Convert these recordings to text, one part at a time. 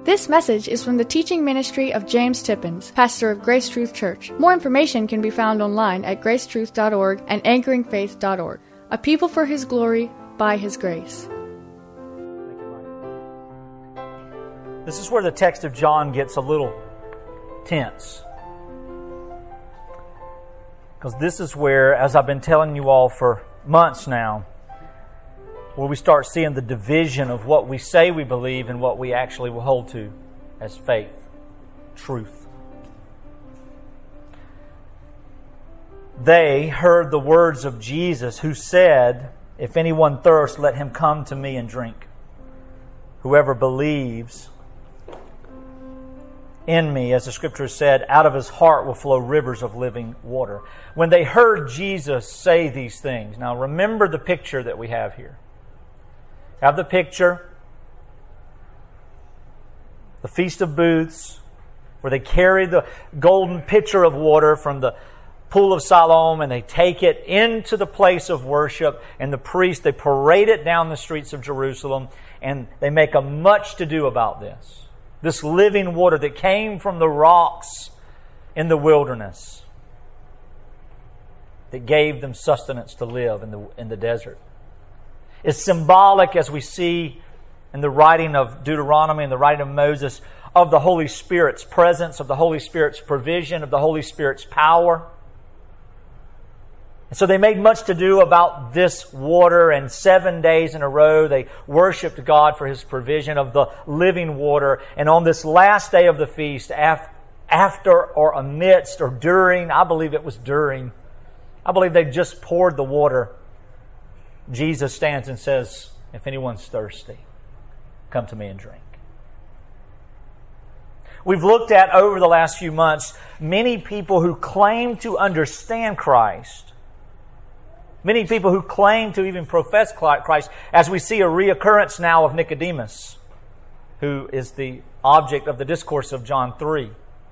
This message is from the teaching ministry of James Tippins, pastor of Grace Truth Church. More information can be found online at gracetruth.org and anchoringfaith.org. A people for His glory, by His grace. This is where the text of John gets a little tense. Because this is where, as I've been telling you all for months now, where we start seeing the division of what we say we believe and what we actually will hold to as faith, truth. They heard the words of Jesus, who said, "If anyone thirsts, let him come to me and drink. Whoever believes in me," as the Scripture said, "out of his heart will flow rivers of living water." When they heard Jesus say these things, now remember the picture that we have here. Have the picture, the Feast of Booths, where they carry the golden pitcher of water from the pool of Siloam and they take it into the place of worship, and the priests, they parade it down the streets of Jerusalem, and they make a much to do about this. This living water that came from the rocks in the wilderness, that gave them sustenance to live in the desert. Is symbolic, as we see in the writing of Deuteronomy and the writing of Moses, of the Holy Spirit's presence, of the Holy Spirit's provision, of the Holy Spirit's power. And so they made much to do about this water, and 7 days in a row they worshiped God for His provision of the living water. And on this last day of the feast, after or amidst or during, I believe it was during, I believe they just poured the water, Jesus stands and says, "If anyone's thirsty, come to me and drink." We've looked at, over the last few months, many people who claim to understand Christ. Many people who claim to even profess Christ, as we see a reoccurrence now of Nicodemus, who is the object of the discourse of John 3.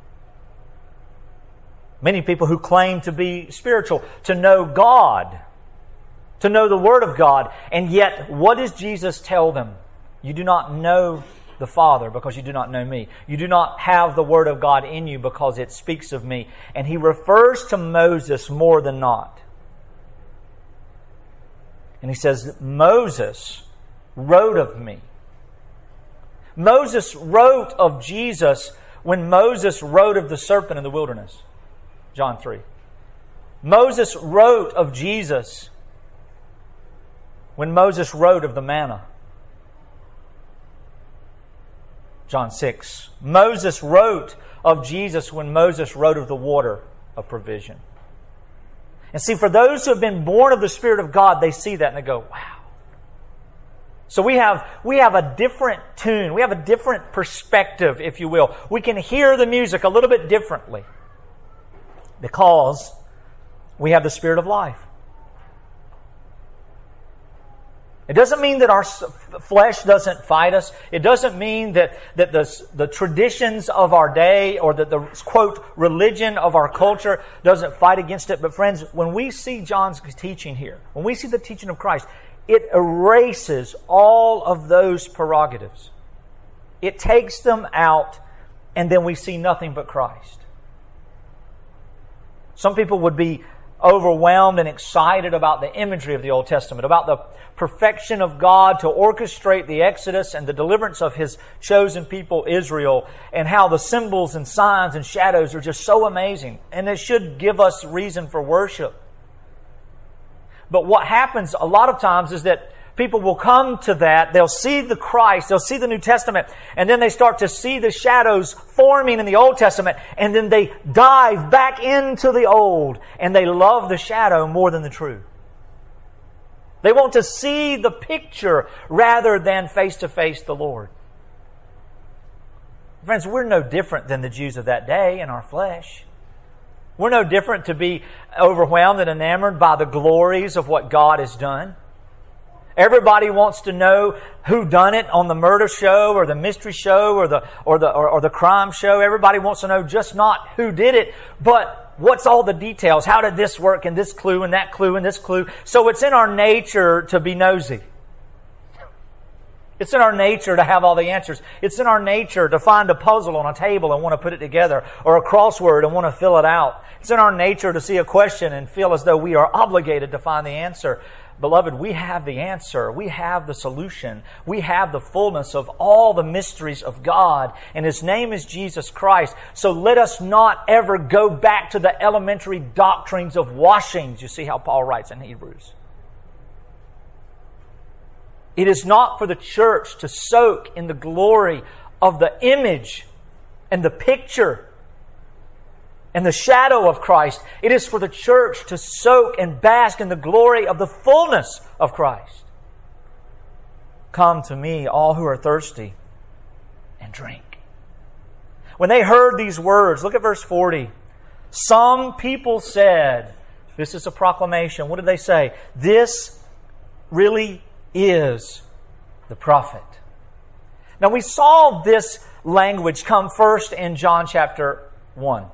Many people who claim to be spiritual, to know God, to know the Word of God. And yet, what does Jesus tell them? You do not know the Father because you do not know me. You do not have the Word of God in you because it speaks of me. And He refers to Moses more than not. And He says, Moses wrote of me. Moses wrote of Jesus when Moses wrote of the serpent in the wilderness. John 3. Moses wrote of Jesus when Moses wrote of the manna. John 6. Moses wrote of Jesus when Moses wrote of the water of provision. And see, for those who have been born of the Spirit of God, they see that and they go, wow. So we have a different tune. We have a different perspective, if you will. We can hear the music a little bit differently because we have the Spirit of life. It doesn't mean that our flesh doesn't fight us. It doesn't mean that the traditions of our day or that the, quote, religion of our culture doesn't fight against it. But friends, when we see John's teaching here, when we see the teaching of Christ, it erases all of those prerogatives. It takes them out, and then we see nothing but Christ. Some people would be overwhelmed and excited about the imagery of the Old Testament, about the perfection of God to orchestrate the Exodus and the deliverance of His chosen people, Israel, and how the symbols and signs and shadows are just so amazing. And it should give us reason for worship. But what happens a lot of times is that people will come to that, they'll see the Christ, they'll see the New Testament, and then they start to see the shadows forming in the Old Testament, and then they dive back into the Old, and they love the shadow more than the truth. They want to see the picture rather than face-to-face the Lord. Friends, we're no different than the Jews of that day in our flesh. We're no different to be overwhelmed and enamored by the glories of what God has done. Everybody wants to know who done it on the murder show or the mystery show or the crime show. Everybody wants to know just not who did it, but what's all the details? How did this work? And this clue and that clue and this clue. So it's in our nature to be nosy. It's in our nature to have all the answers. It's in our nature to find a puzzle on a table and want to put it together, or a crossword and want to fill it out. It's in our nature to see a question and feel as though we are obligated to find the answer. Beloved, we have the answer. We have the solution. We have the fullness of all the mysteries of God, and His name is Jesus Christ. So let us not ever go back to the elementary doctrines of washings. You see how Paul writes in Hebrews. It is not for the church to soak in the glory of the image and the picture and the shadow of Christ. It is for the church to soak and bask in the glory of the fullness of Christ. Come to me, all who are thirsty, and drink. When they heard these words, look at verse 40. Some people said, this is a proclamation. What did they say? This really is the prophet. Now we saw this language come first in John chapter 1,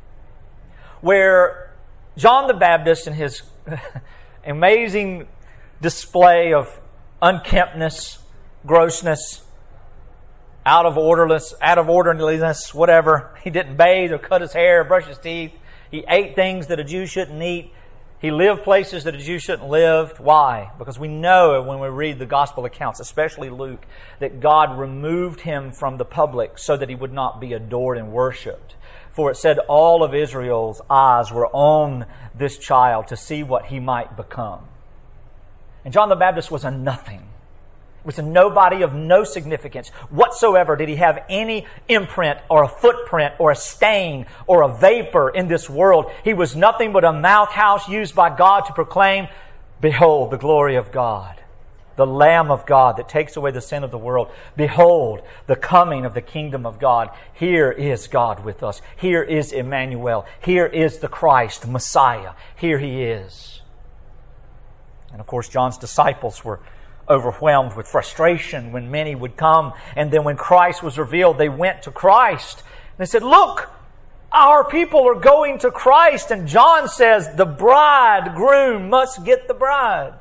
where John the Baptist, in his amazing display of unkemptness, grossness, out of orderliness, whatever. He didn't bathe or cut his hair, brush his teeth. He ate things that a Jew shouldn't eat. He lived places that a Jew shouldn't live. Why? Because we know when we read the gospel accounts, especially Luke, that God removed him from the public so that he would not be adored and worshipped. For it said all of Israel's eyes were on this child to see what he might become. And John the Baptist was a nothing. He was a nobody of no significance whatsoever. Did he have any imprint or a footprint or a stain or a vapor in this world? He was nothing but a mouth house used by God to proclaim, behold, the glory of God, the Lamb of God that takes away the sin of the world. Behold, the coming of the kingdom of God. Here is God with us. Here is Emmanuel. Here is the Christ, Messiah. Here He is. And of course, John's disciples were overwhelmed with frustration when many would come. And then when Christ was revealed, they went to Christ. And they said, look, our people are going to Christ. And John says, the bridegroom must get the bride.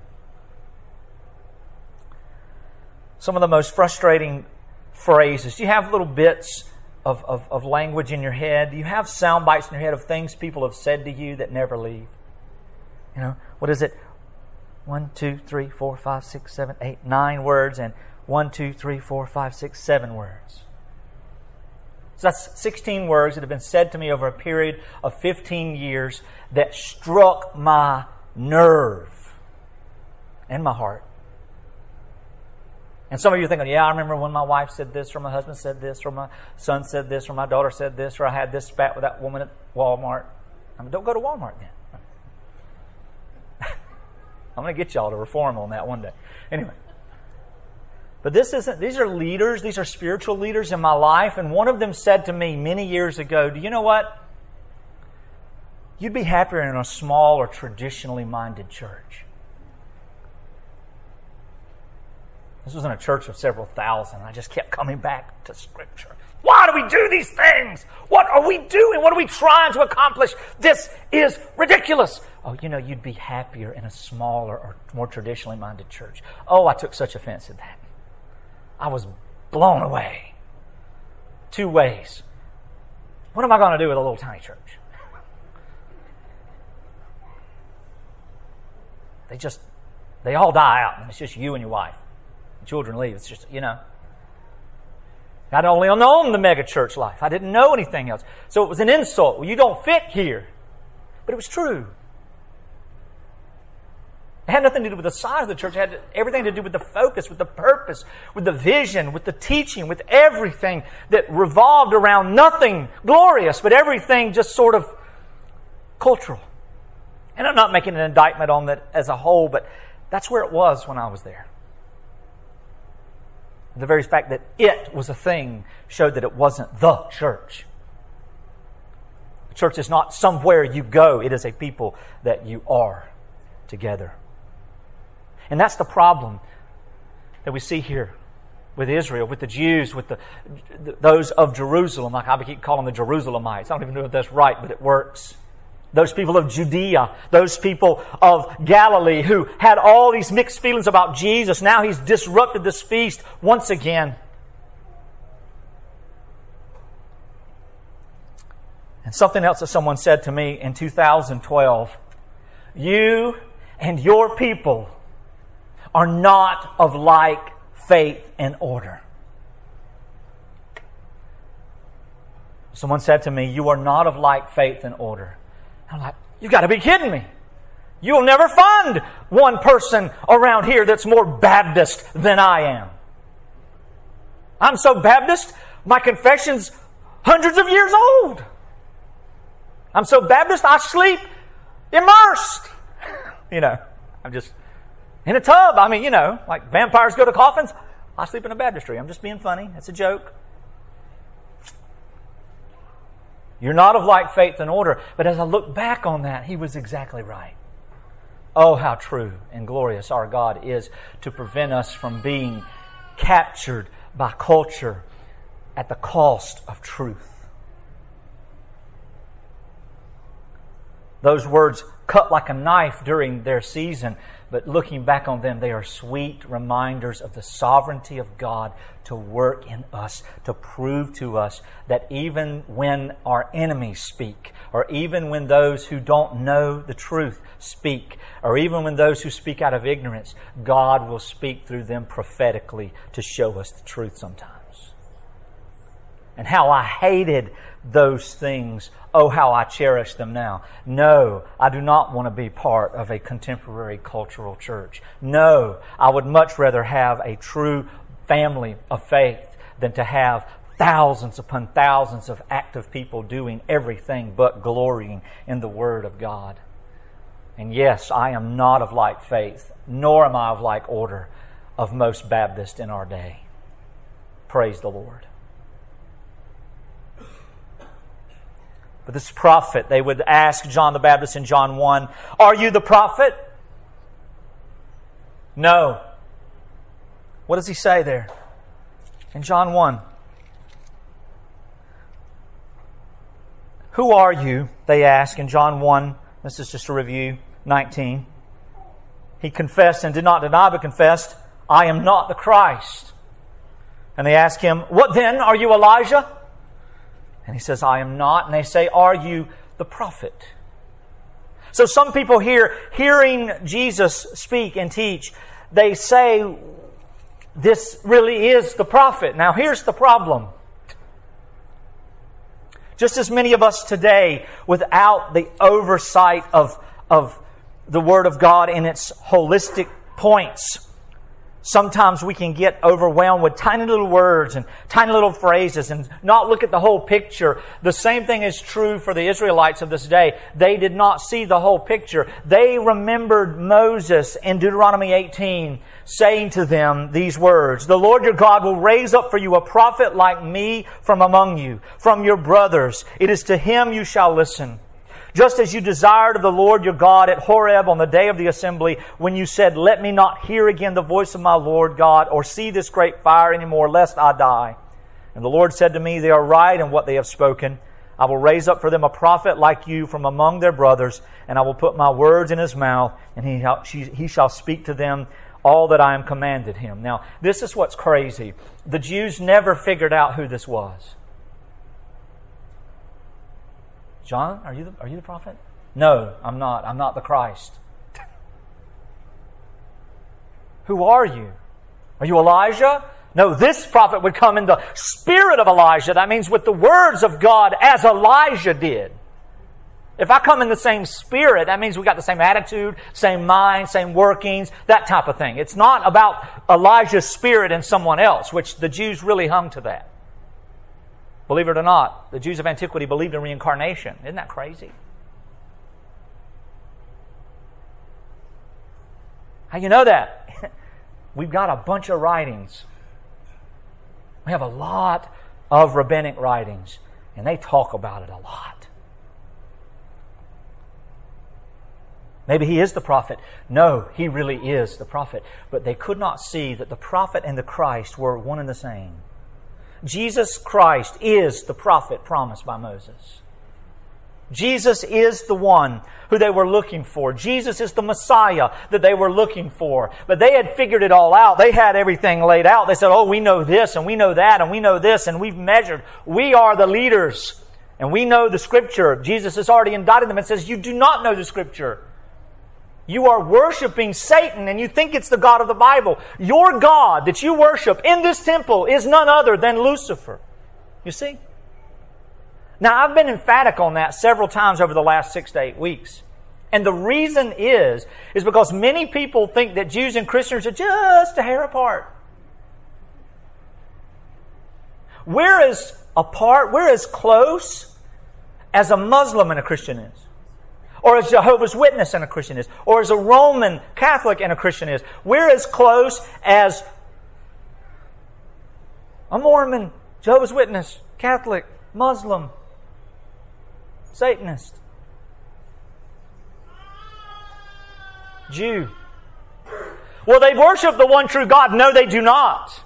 Some of the most frustrating phrases. Do you have little bits of language in your head? Do you have sound bites in your head of things people have said to you that never leave? You know, what is it? 1, 2, 3, 4, 5, 6, 7, 8, 9 words, and 1, 2, 3, 4, 5, 6, 7 words. So that's 16 words that have been said to me over a period of 15 years that struck my nerve and my heart. And some of you are thinking, yeah, I remember when my wife said this, or my husband said this, or my son said this, or my daughter said this, or I had this spat with that woman at Walmart. I mean, don't go to Walmart then. I'm going to get y'all to reform on that one day. Anyway. But these are leaders, these are spiritual leaders in my life, and one of them said to me many years ago, do you know what? You'd be happier in a small or traditionally minded church. This was in a church of several thousand. I just kept coming back to Scripture. Why do we do these things? What are we doing? What are we trying to accomplish? This is ridiculous. Oh, you know, you'd be happier in a smaller or more traditionally minded church. Oh, I took such offense at that. I was blown away. 2 ways. What am I going to do with a little tiny church? They all die out, and it's just you and your wife. The children leave. It's just, you know. I'd only known the mega church life. I didn't know anything else. So it was an insult. Well, you don't fit here. But it was true. It had nothing to do with the size of the church. It had everything to do with the focus, with the purpose, with the vision, with the teaching, with everything that revolved around nothing glorious, but everything just sort of cultural. And I'm not making an indictment on that as a whole, but that's where it was when I was there. The very fact that it was a thing showed that it wasn't the church. The church is not somewhere you go. It is a people that you are together. And that's the problem that we see here with Israel, with the Jews, with those of Jerusalem. Like I keep calling them the Jerusalemites. I don't even know if that's right, but it works. those people of Judea, those people of Galilee who had all these mixed feelings about Jesus. Now He's disrupted this feast once again. And something else that someone said to me in 2012, you and your people are not of like faith and order. Someone said to me, you are not of like faith and order. I'm like, you got to be kidding me. You'll never find one person around here that's more Baptist than I am. I'm so Baptist, my confession's hundreds of years old. I'm so Baptist, I sleep immersed. I'm just in a tub. Like vampires go to coffins. I sleep in a baptistry. I'm just being funny. It's a joke. You're not of like faith and order. But as I look back on that, he was exactly right. Oh, how true and glorious our God is to prevent us from being captured by culture at the cost of truth. Those words cut like a knife during their season, but looking back on them, they are sweet reminders of the sovereignty of God to work in us, to prove to us that even when our enemies speak, or even when those who don't know the truth speak, or even when those who speak out of ignorance, God will speak through them prophetically to show us the truth sometimes. And how I hated those things. Oh, how I cherish them now. No, I do not want to be part of a contemporary cultural church. No, I would much rather have a true family of faith than to have thousands upon thousands of active people doing everything but glorying in the Word of God. And yes, I am not of like faith, nor am I of like order of most Baptists in our day. Praise the Lord. But this prophet, they would ask John the Baptist in John 1, "Are you the prophet?" No. What does he say there? In John 1. Who are you? They ask in John 1. This is just a review. 19. He confessed and did not deny, but confessed, "I am not the Christ." And they ask him, "What then? Are you Elijah?" And he says, "I am not." And they say, "Are you the prophet?" So some people here, hearing Jesus speak and teach, they say, this really is the prophet. Now here's the problem. Just as many of us today, without the oversight of the Word of God in its holistic points, sometimes we can get overwhelmed with tiny little words and tiny little phrases and not look at the whole picture. The same thing is true for the Israelites of this day. They did not see the whole picture. They remembered Moses in Deuteronomy 18 saying to them these words, "The Lord your God will raise up for you a prophet like me from among you, from your brothers. It is to him you shall listen. Just as you desired of the Lord your God at Horeb on the day of the assembly, when you said, 'Let me not hear again the voice of my Lord God, or see this great fire anymore, lest I die.' And the Lord said to me, 'They are right in what they have spoken. I will raise up for them a prophet like you from among their brothers, and I will put my words in his mouth, and he shall speak to them all that I am commanded him.'" Now, this is what's crazy. The Jews never figured out who this was. "John, are you the prophet?" "No, I'm not. I'm not the Christ." "Who are you? Are you Elijah?" "No, this prophet would come in the spirit of Elijah." That means with the words of God as Elijah did. If I come in the same spirit, that means we got the same attitude, same mind, same workings, that type of thing. It's not about Elijah's spirit and someone else, which the Jews really hung to that. Believe it or not, the Jews of antiquity believed in reincarnation. Isn't that crazy? How you know that? We've got a bunch of writings. We have a lot of rabbinic writings, and they talk about it a lot. Maybe he is the prophet. No, he really is the prophet. But they could not see that the prophet and the Christ were one and the same. Jesus Christ is the prophet promised by Moses. Jesus is the one who they were looking for. Jesus is the Messiah that they were looking for. But they had figured it all out. They had everything laid out. They said, oh, we know this and we know that and we know this and we've measured. We are the leaders and we know the Scripture. Jesus has already indicted them and says, you do not know the Scripture. You are worshiping Satan and you think it's the God of the Bible. Your God that you worship in this temple is none other than Lucifer. You see? Now, I've been emphatic on that several times over the last 6 to 8 weeks. And the reason is because many people think that Jews and Christians are just a hair apart. We're as apart, we're as close as a Muslim and a Christian is. Or as Jehovah's Witness and a Christian is. Or as a Roman Catholic and a Christian is. We're as close as a Mormon, Jehovah's Witness, Catholic, Muslim, Satanist, Jew. Well, they worship the one true God. No, they do not.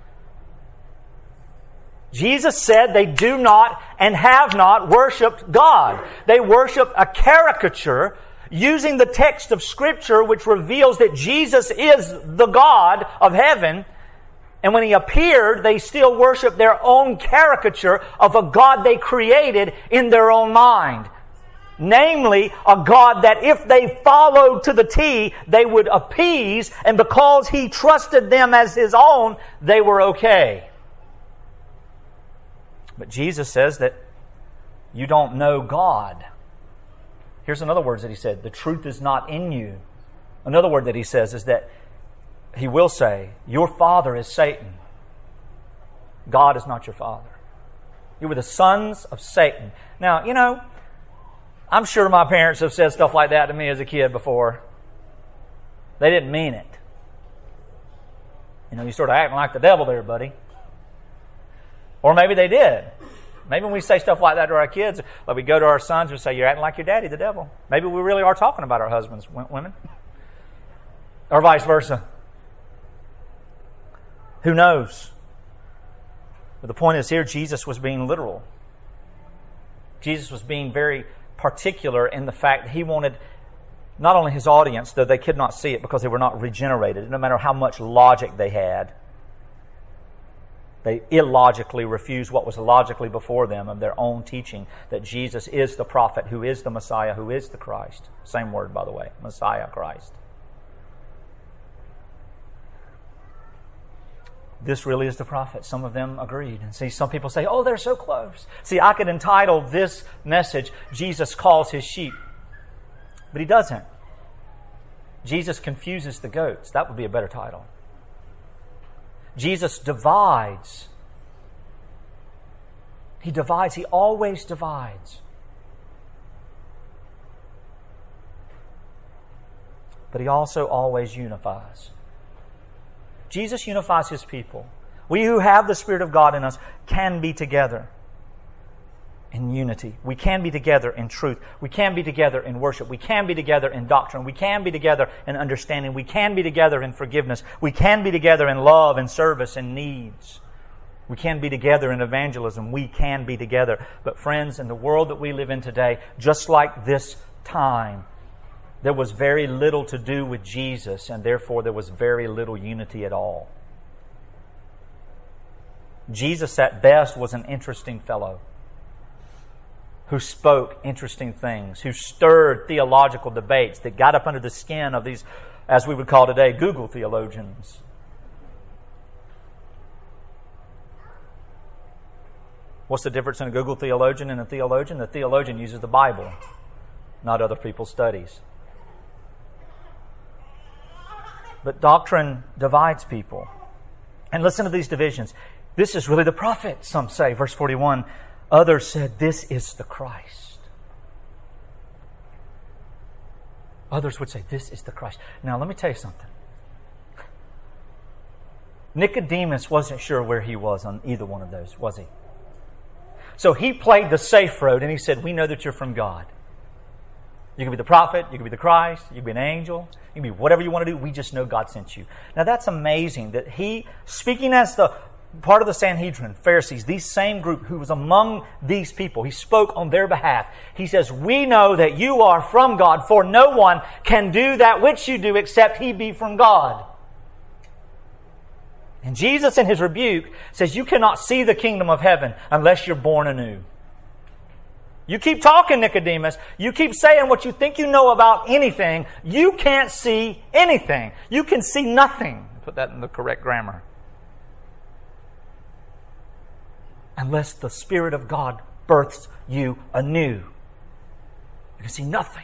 Jesus said they do not and have not worshipped God. They worship a caricature using the text of Scripture which reveals that Jesus is the God of heaven. And when He appeared, they still worship their own caricature of a God they created in their own mind. Namely, a God that if they followed to the T, they would appease, and because He trusted them as His own, they were okay. But Jesus says that you don't know God. Here's another word that He said, the truth is not in you. Another word that He says is that He will say, your father is Satan. God is not your father. You were the sons of Satan. Now, you know, I'm sure my parents have said stuff like that to me as a kid before. They didn't mean it. You know, you're sort of acting like the devil there, buddy. Or maybe they did. Maybe when we say stuff like that to our kids, like we go to our sons and say, you're acting like your daddy, the devil. Maybe we really are talking about our husbands, women. Or vice versa. Who knows? But the point is here, Jesus was being literal. Jesus was being very particular in the fact that He wanted not only His audience, though they could not see it because they were not regenerated, no matter how much logic they had. They illogically refused what was logically before them of their own teaching, that Jesus is the prophet, who is the Messiah, who is the Christ. Same word, by the way, Messiah, Christ. This really is the prophet. Some of them agreed. And see, some people say, oh, they're so close. See, I could entitle this message, Jesus Calls His Sheep. But He doesn't. Jesus confuses the goats. That would be a better title. Jesus divides. He divides. He always divides. But He also always unifies. Jesus unifies His people. We who have the Spirit of God in us can be together in unity. We can be together in truth. We can be together in worship. We can be together in doctrine. We can be together in understanding. We can be together in forgiveness. We can be together in love and service and needs. We can be together in evangelism. We can be together. But friends, in the world that we live in today, just like this time, there was very little to do with Jesus, and therefore there was very little unity at all. Jesus at best was an interesting fellow who spoke interesting things, who stirred theological debates that got up under the skin of these, as we would call today, Google theologians. What's the difference in a Google theologian and a theologian? The theologian uses the Bible, not other people's studies. But doctrine divides people. And listen to these divisions. This is really the prophet, some say. Verse 41, others said, this is the Christ. Others would say, this is the Christ. Now, let me tell you something. Nicodemus wasn't sure where he was on either one of those, was he? So he played the safe road and he said, we know that you're from God. You can be the prophet, you can be the Christ, you can be an angel, you can be whatever you want to do. We just know God sent you. Now that's amazing that he, speaking as the part of the Sanhedrin, Pharisees, these same group who was among these people. He spoke on their behalf. He says, "We know that you are from God, for no one can do that which you do except he be from God." And Jesus in His rebuke says, "You cannot see the kingdom of heaven unless you're born anew." You keep talking, Nicodemus. You keep saying what you think you know about anything. You can't see anything. You can see nothing. Put that in the correct grammar. Unless the Spirit of God births you anew. You can see nothing.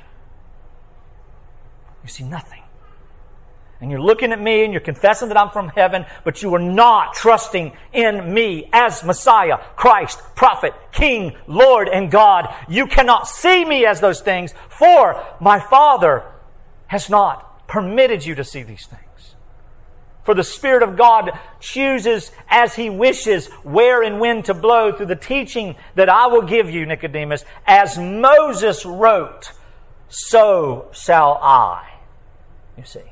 You see nothing. And you're looking at me and you're confessing that I'm from heaven, but you are not trusting in me as Messiah, Christ, Prophet, King, Lord, and God. You cannot see me as those things, for my Father has not permitted you to see these things. For the Spirit of God chooses as He wishes where and when to blow through the teaching that I will give you, Nicodemus. As Moses wrote, so shall I. You see.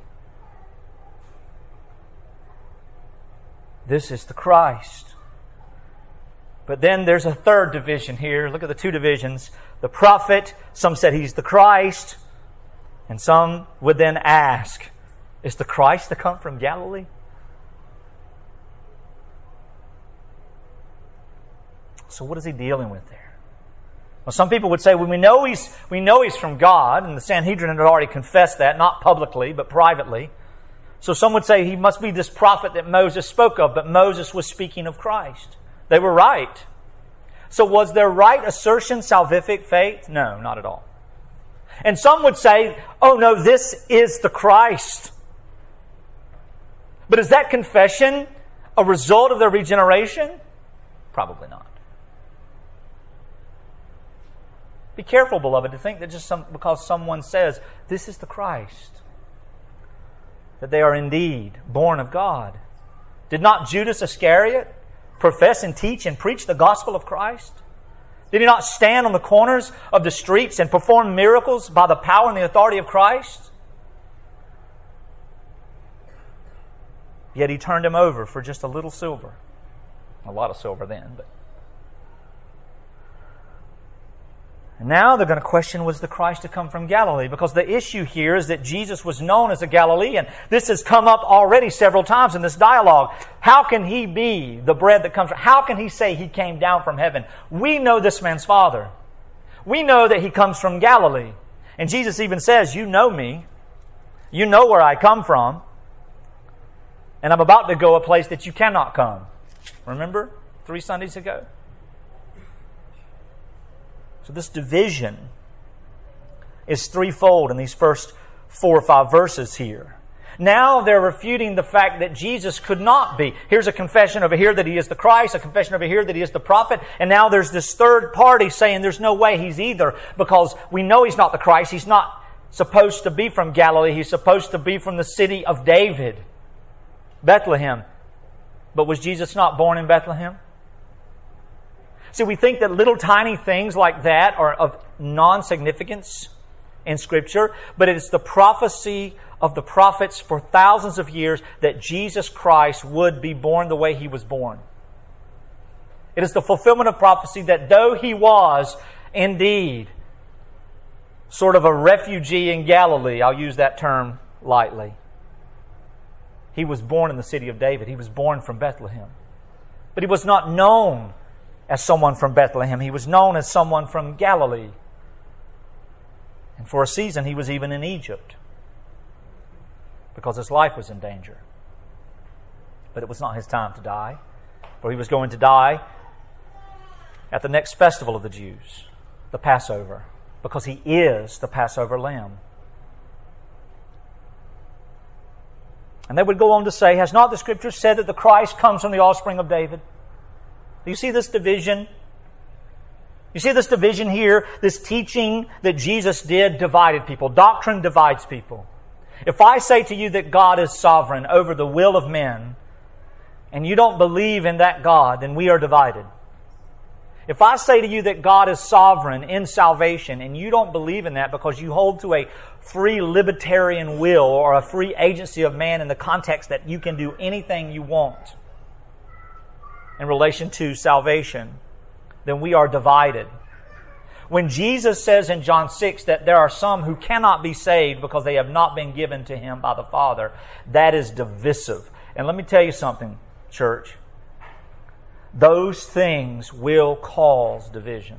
This is the Christ. But then there's a third division here. Look at the two divisions. The prophet, some said He's the Christ. And some would then ask, is the Christ to come from Galilee? So what is He dealing with there? Well, some people would say, well, we know he's from God, and the Sanhedrin had already confessed that, not publicly, but privately. So some would say He must be this prophet that Moses spoke of, but Moses was speaking of Christ. They were right. So was their right assertion salvific faith? No, not at all. And some would say, oh no, this is the Christ. But is that confession a result of their regeneration? Probably not. Be careful, beloved, to think that just because someone says, this is the Christ, that they are indeed born of God. Did not Judas Iscariot profess and teach and preach the gospel of Christ? Did he not stand on the corners of the streets and perform miracles by the power and the authority of Christ? Yet he turned him over for just a little silver. A lot of silver then, but... And now they're going to question, was the Christ to come from Galilee? Because the issue here is that Jesus was known as a Galilean. This has come up already several times in this dialogue. How can He be the bread that comes from... How can He say He came down from heaven? We know this man's father. We know that He comes from Galilee. And Jesus even says, you know me. You know where I come from. And I'm about to go a place that you cannot come. Remember 3 Sundays ago? So this division is threefold in these first 4 or 5 verses here. Now they're refuting the fact that Jesus could not be. Here's a confession over here that He is the Christ, a confession over here that He is the prophet, and now there's this third party saying there's no way He's either, because we know He's not the Christ. He's not supposed to be from Galilee. He's supposed to be from the city of David, Bethlehem. But was Jesus not born in Bethlehem? See, we think that little tiny things like that are of non-significance in Scripture, but it is the prophecy of the prophets for thousands of years that Jesus Christ would be born the way He was born. It is the fulfillment of prophecy that though He was indeed sort of a refugee in Galilee, I'll use that term lightly, He was born in the city of David. He was born from Bethlehem. But He was not known as someone from Bethlehem. He was known as someone from Galilee. And for a season, He was even in Egypt because His life was in danger. But it was not His time to die, for He was going to die at the next festival of the Jews, the Passover, because He is the Passover Lamb. And they would go on to say, has not the Scripture said that the Christ comes from the offspring of David? Do you see this division? You see this division here? This teaching that Jesus did divided people. Doctrine divides people. If I say to you that God is sovereign over the will of men, and you don't believe in that God, then we are divided. If I say to you that God is sovereign in salvation, and you don't believe in that because you hold to a free libertarian will or a free agency of man in the context that you can do anything you want, in relation to salvation, then we are divided. When Jesus says in John 6 that there are some who cannot be saved because they have not been given to Him by the Father, that is divisive. And let me tell you something, church. Those things will cause division.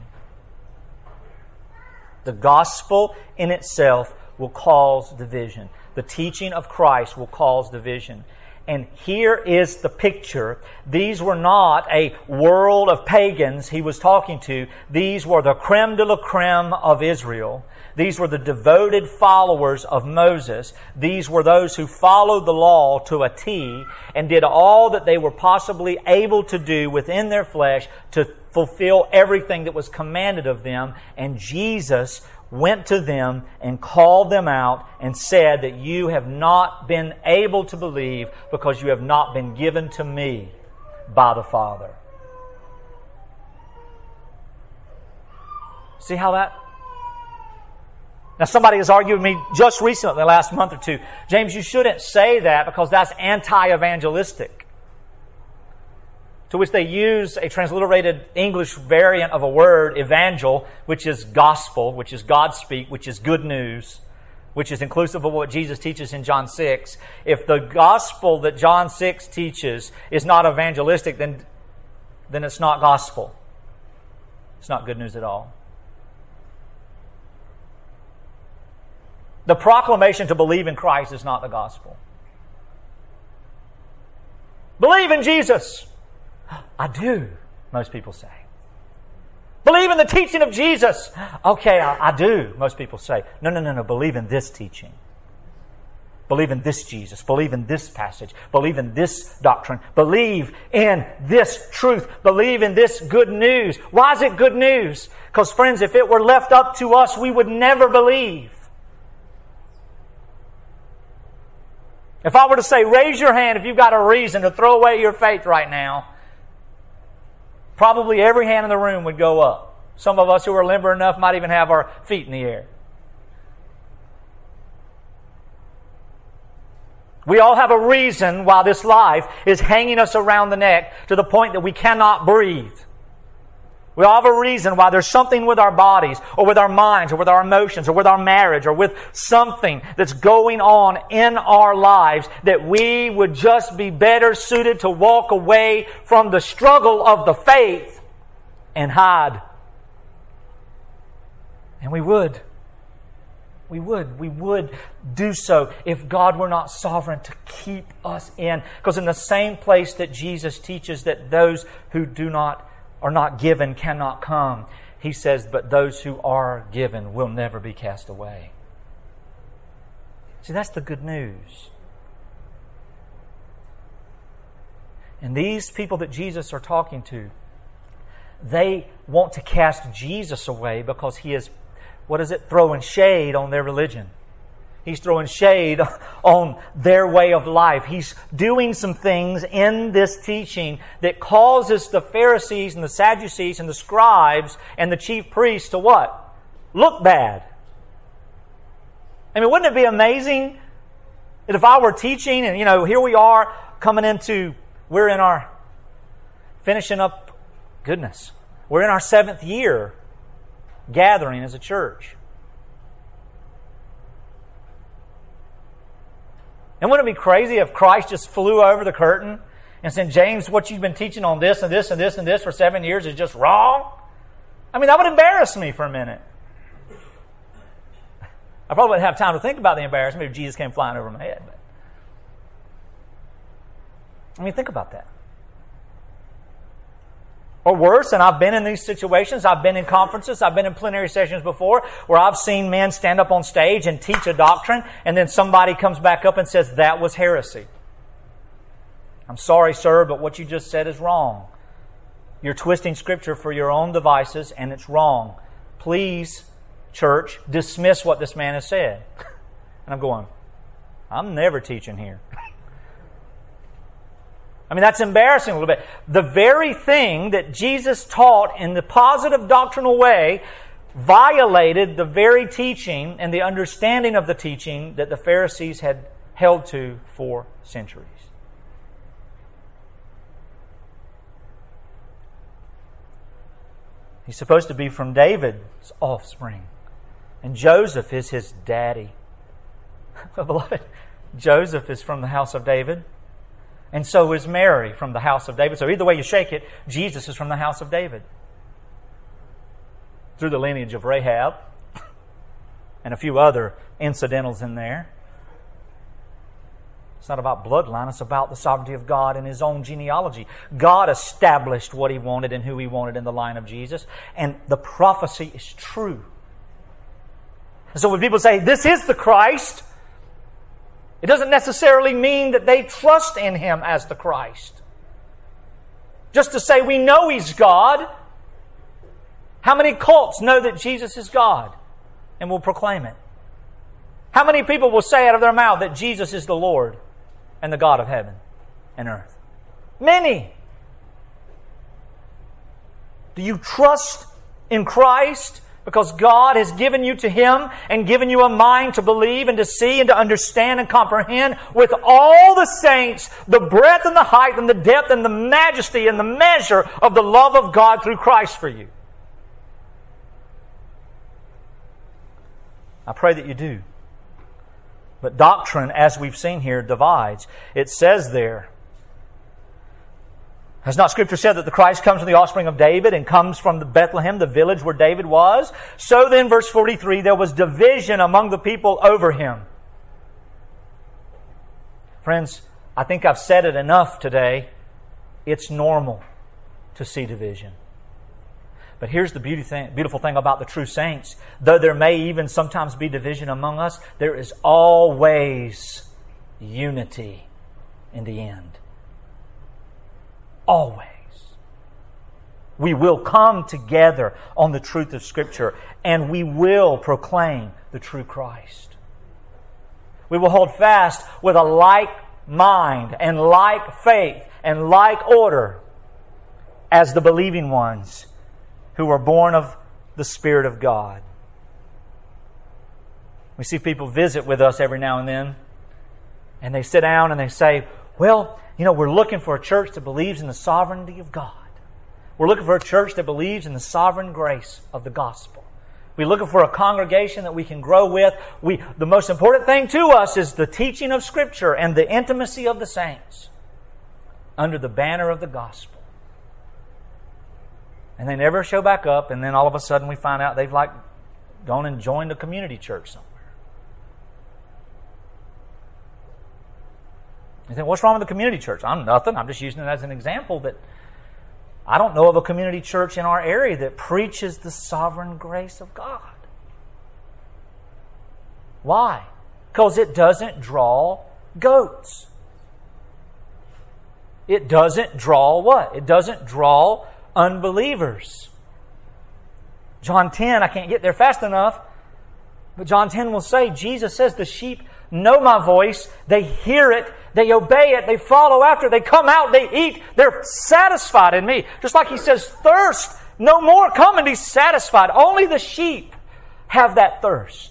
The gospel in itself will cause division. The teaching of Christ will cause division. And here is the picture. These were not a world of pagans He was talking to. These were the creme de la creme of Israel. These were the devoted followers of Moses. These were those who followed the law to a T and did all that they were possibly able to do within their flesh to fulfill everything that was commanded of them. And Jesus went to them and called them out and said that you have not been able to believe because you have not been given to me by the Father. See how that... Now somebody has argued with me just recently, the last month or two, James, you shouldn't say that because that's anti-evangelistic. To which they use a transliterated English variant of a word, evangel, which is gospel, which is God speak, which is good news, which is inclusive of what Jesus teaches in John 6. If the gospel that John 6 teaches is not evangelistic, then it's not gospel. It's not good news at all. The proclamation to believe in Christ is not the gospel. Believe in Jesus. I do, most people say. Believe in the teaching of Jesus. Okay, I do, most people say. No. Believe in this teaching. Believe in this Jesus. Believe in this passage. Believe in this doctrine. Believe in this truth. Believe in this good news. Why is it good news? Because, friends, if it were left up to us, we would never believe. If I were to say, raise your hand if you've got a reason to throw away your faith right now, probably every hand in the room would go up. Some of us who are limber enough might even have our feet in the air. We all have a reason why this life is hanging us around the neck to the point that we cannot breathe. We all have a reason why there's something with our bodies or with our minds or with our emotions or with our marriage or with something that's going on in our lives that we would just be better suited to walk away from the struggle of the faith and hide. And we would. We would do so if God were not sovereign to keep us in. Because in the same place that Jesus teaches that those who are not given cannot come, He says, but those who are given will never be cast away. See, that's the good news. And these people that Jesus are talking to, they want to cast Jesus away because He is, throwing shade on their religion. He's throwing shade on their way of life. He's doing some things in this teaching that causes the Pharisees and the Sadducees and the scribes and the chief priests to what? Look bad. I mean, wouldn't it be amazing that if I were teaching and, here we are we're in our 7th year gathering as a church. And wouldn't it be crazy if Christ just flew over the curtain and said, James, what you've been teaching on this and this and this and this for 7 years is just wrong? I mean, that would embarrass me for a minute. I probably wouldn't have time to think about the embarrassment if Jesus came flying over my head. But think about that. Or worse, and I've been in these situations, I've been in conferences, I've been in plenary sessions before, where I've seen men stand up on stage and teach a doctrine, and then somebody comes back up and says, that was heresy. I'm sorry, sir, but what you just said is wrong. You're twisting Scripture for your own devices, and it's wrong. Please, church, dismiss what this man has said. And I'm going, I'm never teaching here. That's embarrassing a little bit. The very thing that Jesus taught in the positive doctrinal way violated the very teaching and the understanding of the teaching that the Pharisees had held to for centuries. He's supposed to be from David's offspring. And Joseph is his daddy. Beloved, Joseph is from the house of David. And so is Mary from the house of David. So either way you shake it, Jesus is from the house of David. Through the lineage of Rahab and a few other incidentals in there. It's not about bloodline, it's about the sovereignty of God and His own genealogy. God established what He wanted and who He wanted in the line of Jesus, and the prophecy is true. And so when people say, this is the Christ, it doesn't necessarily mean that they trust in Him as the Christ. Just to say we know He's God. How many cults know that Jesus is God and will proclaim it? How many people will say out of their mouth that Jesus is the Lord and the God of heaven and earth? Many. Do you trust in Christ because God has given you to Him and given you a mind to believe and to see and to understand and comprehend with all the saints the breadth and the height and the depth and the majesty and the measure of the love of God through Christ for you? I pray that you do. But doctrine, as we've seen here, divides. It says there, has not Scripture said that the Christ comes from the offspring of David and comes from the Bethlehem, the village where David was? So then, verse 43, there was division among the people over Him. Friends, I think I've said it enough today. It's normal to see division. But here's the beautiful thing about the true saints. Though there may even sometimes be division among us, there is always unity in the end. Always. We will come together on the truth of Scripture, and we will proclaim the true Christ. We will hold fast with a like mind and like faith and like order as the believing ones who are born of the Spirit of God. We see people visit with us every now and then, and they sit down and they say, well, we're looking for a church that believes in the sovereignty of God. We're looking for a church that believes in the sovereign grace of the gospel. We're looking for a congregation that we can grow with. The most important thing to us is the teaching of Scripture and the intimacy of the saints under the banner of the gospel. And they never show back up, and then all of a sudden we find out they've gone and joined a community church somewhere. You think, what's wrong with the community church? Nothing. I'm just using it as an example that I don't know of a community church in our area that preaches the sovereign grace of God. Why? Because it doesn't draw goats. It doesn't draw what? It doesn't draw unbelievers. John 10, I can't get there fast enough, but John 10 will say, Jesus says, the sheep know my voice, they hear it, they obey it, they follow after it, they come out, they eat, they're satisfied in me. Just like He says, thirst, no more, come and be satisfied. Only the sheep have that thirst.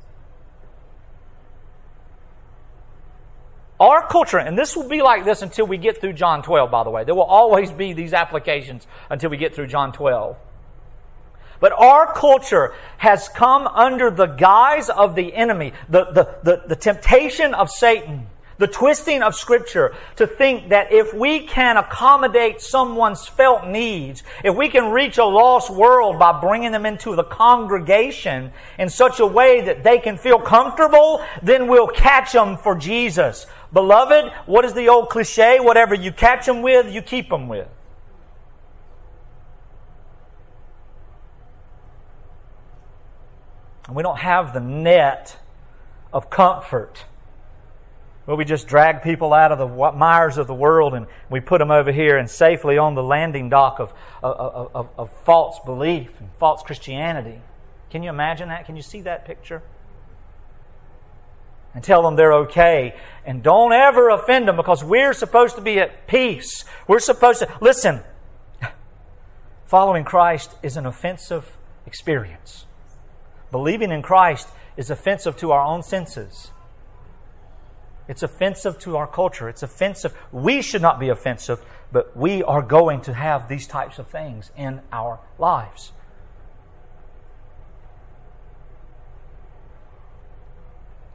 Our culture, and this will be like this until we get through John 12, by the way. There will always be these applications until we get through John 12. But our culture has come under the guise of the enemy, the temptation of Satan, the twisting of Scripture, to think that if we can accommodate someone's felt needs, if we can reach a lost world by bringing them into the congregation in such a way that they can feel comfortable, then we'll catch them for Jesus. Beloved, what is the old cliche? Whatever you catch them with, you keep them with. And we don't have the net of comfort where we just drag people out of the mires of the world and we put them over here and safely on the landing dock of false belief and false Christianity. Can you imagine that? Can you see that picture? And tell them they're okay. And don't ever offend them, because we're supposed to be at peace. We're supposed to... Listen, following Christ is an offensive experience. Believing in Christ is offensive to our own senses. It's offensive to our culture. It's offensive. We should not be offensive, but we are going to have these types of things in our lives.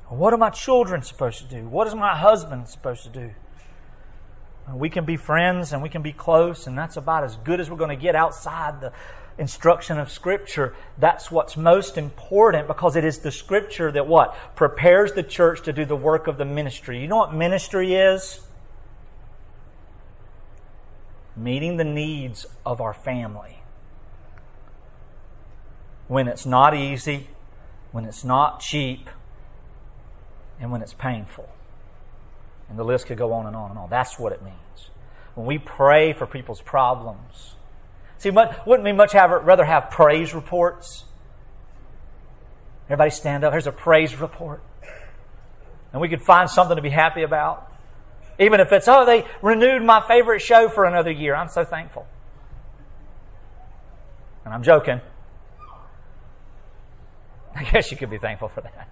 What are my children supposed to do? What is my husband supposed to do? We can be friends and we can be close, and that's about as good as we're going to get outside the instruction of Scripture. That's what's most important, because it is the Scripture that what? Prepares the church to do the work of the ministry. You know what ministry is? Meeting the needs of our family. When it's not easy, when it's not cheap, and when it's painful. And the list could go on and on and on. That's what it means. When we pray for people's problems. See, wouldn't we much rather have praise reports? Everybody stand up. Here's a praise report. And we could find something to be happy about. Even if it's, they renewed my favorite show for another year. I'm so thankful. And I'm joking. I guess you could be thankful for that.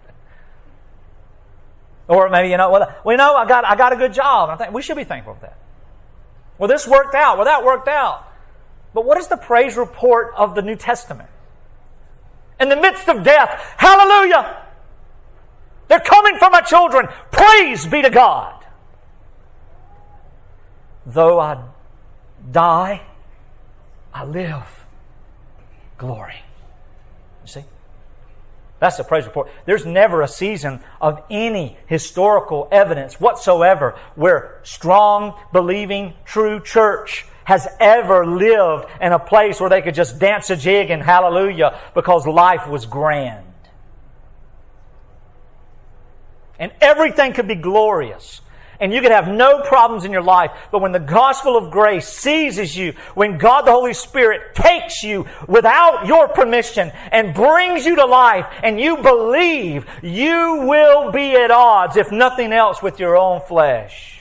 Or maybe, I got a good job. I think we should be thankful for that. Well, this worked out. Well, that worked out. But what is the praise report of the New Testament? In the midst of death, hallelujah! They're coming for my children. Praise be to God. Though I die, I live. Glory. You see? That's the praise report. There's never a season of any historical evidence whatsoever where strong, believing, true church has ever lived in a place where they could just dance a jig and hallelujah because life was grand. And everything could be glorious. And you could have no problems in your life. But when the gospel of grace seizes you, when God the Holy Spirit takes you without your permission and brings you to life, and you believe, you will be at odds, if nothing else, with your own flesh.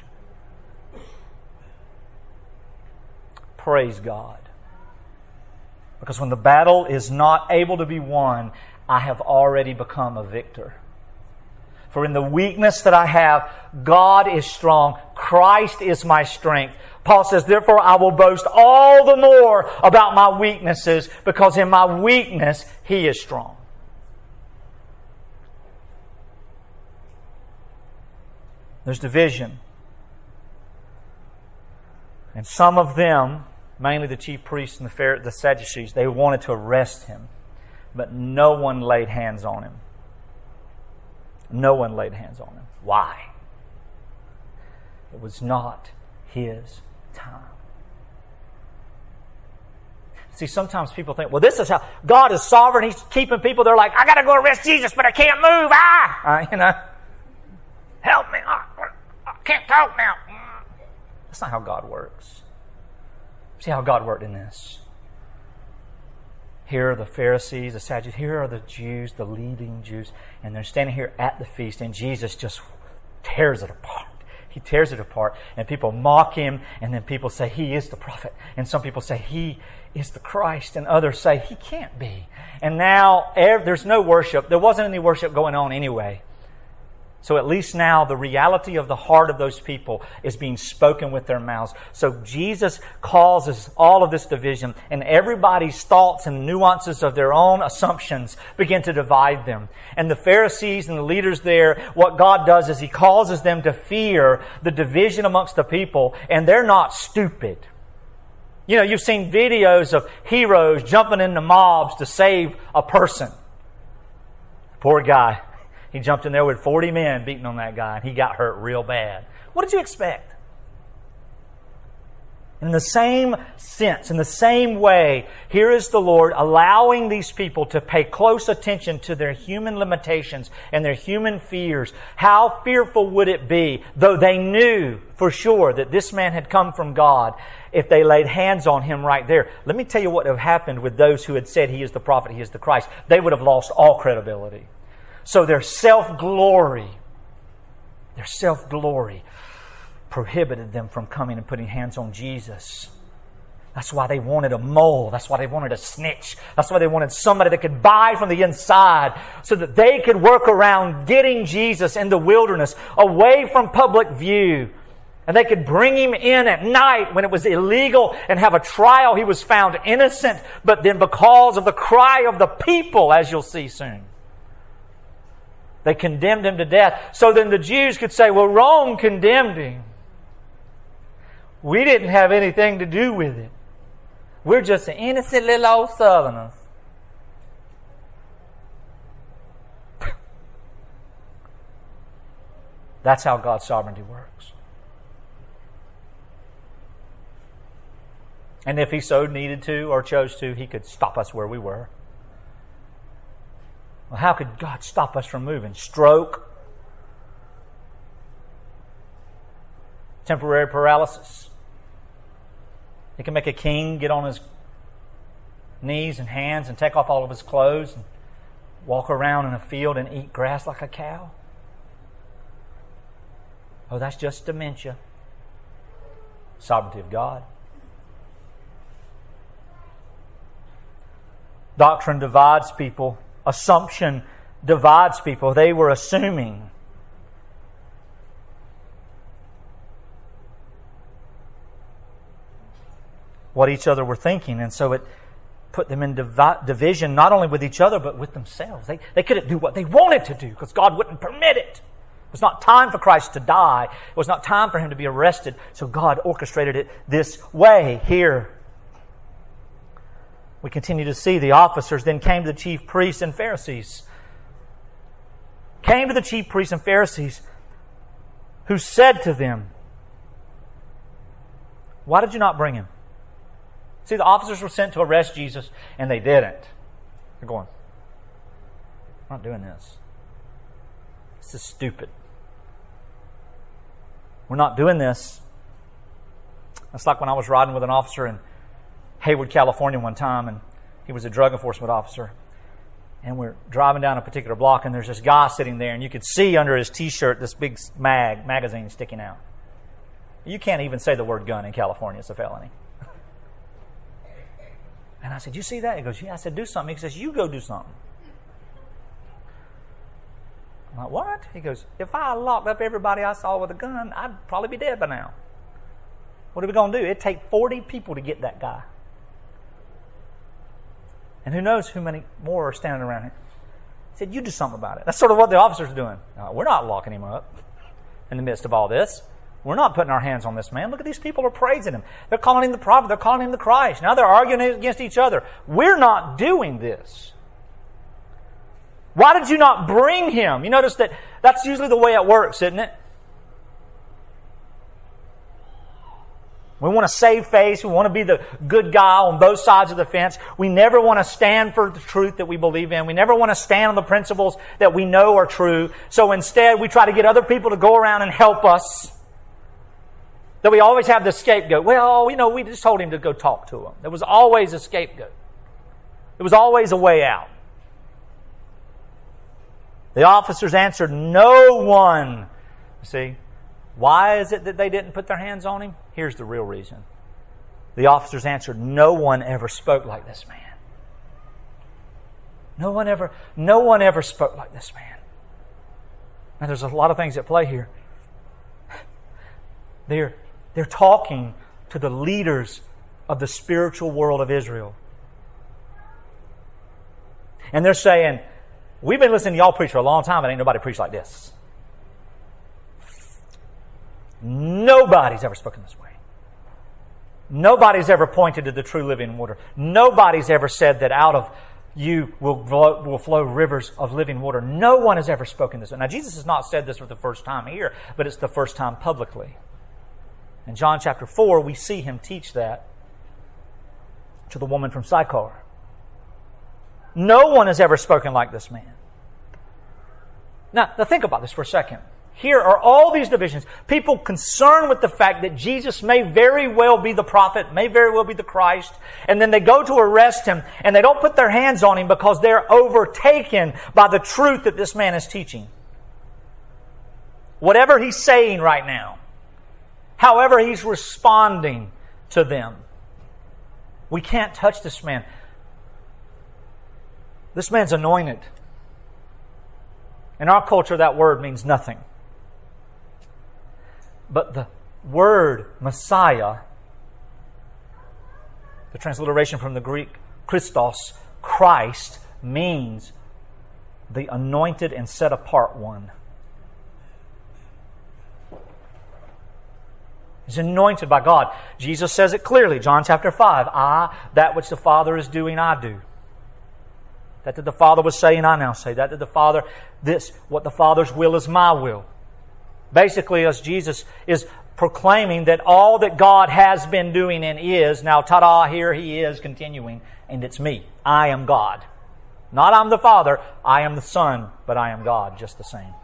Praise God. Because when the battle is not able to be won, I have already become a victor. For in the weakness that I have, God is strong. Christ is my strength. Paul says, therefore I will boast all the more about my weaknesses, because in my weakness He is strong. There's division. And some of them, mainly the chief priests and the Sadducees, they wanted to arrest Him. But no one laid hands on Him. No one laid hands on Him. Why? It was not His time. See, sometimes people think, well, this is how God is sovereign. He's keeping people. They're like, I got to go arrest Jesus, but I can't move. Help me. I can't talk now. That's not how God works. See how God worked in this. Here are the Pharisees, the Sadducees. Here are the Jews, the leading Jews. And they're standing here at the feast, and Jesus just tears it apart. He tears it apart, and people mock Him, and then people say He is the prophet. And some people say He is the Christ, and others say He can't be. And now there's no worship. There wasn't any worship going on anyway. So at least now the reality of the heart of those people is being spoken with their mouths. So Jesus causes all of this division, and everybody's thoughts and nuances of their own assumptions begin to divide them. And the Pharisees and the leaders there, what God does is He causes them to fear the division amongst the people, and they're not stupid. You know, you've seen videos of heroes jumping into mobs to save a person. Poor guy. He jumped in there with 40 men beating on that guy, and he got hurt real bad. What did you expect? In the same sense, in the same way, here is the Lord allowing these people to pay close attention to their human limitations and their human fears. How fearful would it be, though they knew for sure that this man had come from God, if they laid hands on him right there? Let me tell you what would have happened with those who had said He is the prophet, He is the Christ. They would have lost all credibility. So their self-glory prohibited them from coming and putting hands on Jesus. That's why they wanted a mole. That's why they wanted a snitch. That's why they wanted somebody that could buy from the inside so that they could work around getting Jesus in the wilderness, away from public view. And they could bring Him in at night when it was illegal and have a trial. He was found innocent, but then because of the cry of the people, as you'll see soon, They condemned Him to death. So then the Jews could say, well, Rome condemned Him. We didn't have anything to do with it. We're just an innocent little old Southerners. That's how God's sovereignty works. And if He so needed to or chose to, He could stop us where we were. Well, how could God stop us from moving? Stroke. Temporary paralysis. He can make a king get on his knees and hands and take off all of his clothes and walk around in a field and eat grass like a cow. Oh, that's just dementia. Sovereignty of God. Doctrine divides people. Assumption divides people. They were assuming. What each other were thinking, and so it put them in division not only with each other but with themselves. They couldn't do what they wanted to do because God wouldn't permit it. It was not time for Christ to die. It was not time for Him to be arrested, so God orchestrated it this way here. We continue to see the officers then came to the chief priests and Pharisees. Came to the chief priests and Pharisees who said to them, why did you not bring Him? See, the officers were sent to arrest Jesus, and they didn't. They're going, we're not doing this. This is stupid. We're not doing this. It's like when I was riding with an officer in Hayward, California one time, and he was a drug enforcement officer. And we're driving down a particular block, and there's this guy sitting there, and you could see under his T-shirt this big magazine sticking out. You can't even say the word gun in California. It's a felony. And I said, you see that? He goes, yeah. I said, do something. He says, you go do something. I'm like, what? He goes, if I locked up everybody I saw with a gun, I'd probably be dead by now. What are we going to do? It'd take 40 people to get that guy. And who knows how many more are standing around here. He said, you do something about it. That's sort of what the officers are doing. We're not locking him up in the midst of all this. We're not putting our hands on this man. Look at these people are praising him. They're calling him the prophet. They're calling him the Christ. Now they're arguing against each other. We're not doing this. Why did you not bring him? You notice that that's usually the way it works, isn't it? We want to save face. We want to be the good guy on both sides of the fence. We never want to stand for the truth that we believe in. We never want to stand on the principles that we know are true. So instead, we try to get other people to go around and help us. That we always have the scapegoat. Well, we just told him to go talk to him. There was always a scapegoat. There was always a way out. The officers answered, no one. See, why is it that they didn't put their hands on him? Here's the real reason. The officers answered, no one ever spoke like this man. No one ever spoke like this man. Now there's a lot of things at play here. They're talking to the leaders of the spiritual world of Israel. And they're saying, we've been listening to y'all preach for a long time, but ain't nobody preached like this. Nobody's ever spoken this way. Nobody's ever pointed to the true living water. Nobody's ever said that out of you will flow rivers of living water. No one has ever spoken this. Now, Jesus has not said this for the first time here, but it's the first time publicly. In John chapter 4, we see him teach that to the woman from Sychar. No one has ever spoken like this man. Now think about this for a second. Here are all these divisions. People concerned with the fact that Jesus may very well be the prophet, may very well be the Christ, and then they go to arrest him, and they don't put their hands on him because they're overtaken by the truth that this man is teaching. Whatever he's saying right now, however he's responding to them, we can't touch this man. This man's anointed. In our culture, that word means nothing. But the word Messiah, the transliteration from the Greek Christos, Christ, means the anointed and set apart one. He's anointed by God. Jesus says it clearly, John chapter 5. That which the Father is doing, I do. That the Father was saying, I now say. That the Father, what the Father's will is my will. Basically, as Jesus is proclaiming that all that God has been doing and is, now ta-da, here He is continuing, and it's me. I am God. Not I'm the Father, I am the Son, but I am God just the same.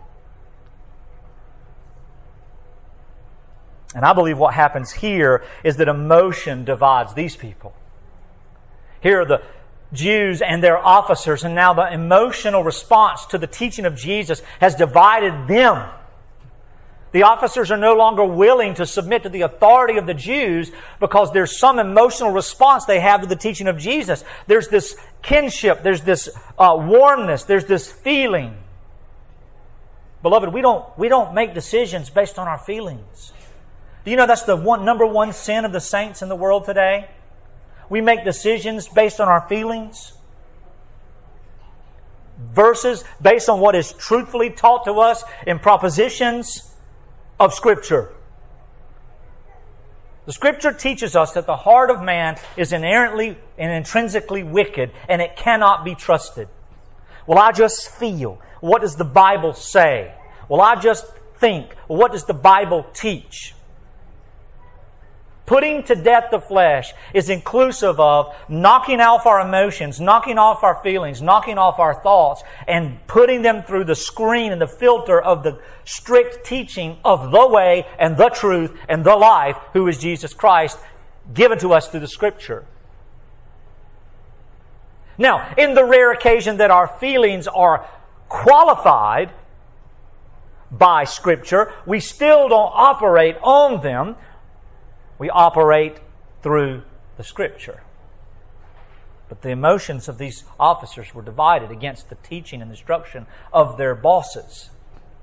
And I believe what happens here is that emotion divides these people. Here are the Jews and their officers, and now the emotional response to the teaching of Jesus has divided them. The officers are no longer willing to submit to the authority of the Jews because there's some emotional response they have to the teaching of Jesus. There's this kinship, there's this warmness, there's this feeling. Beloved, we don't make decisions based on our feelings. Do you know that's the number one sin of the saints in the world today? We make decisions based on our feelings versus based on what is truthfully taught to us in propositions of Scripture. The Scripture teaches us that the heart of man is inherently and intrinsically wicked, and it cannot be trusted. Well, I just feel. What does the Bible say? Well, I just think. Well, what does the Bible teach? Putting to death the flesh is inclusive of knocking off our emotions, knocking off our feelings, knocking off our thoughts, and putting them through the screen and the filter of the strict teaching of the way and the truth and the life, who is Jesus Christ, given to us through the Scripture. Now, in the rare occasion that our feelings are qualified by Scripture, we still don't operate on them. We operate through the Scripture. But the emotions of these officers were divided against the teaching and instruction of their bosses.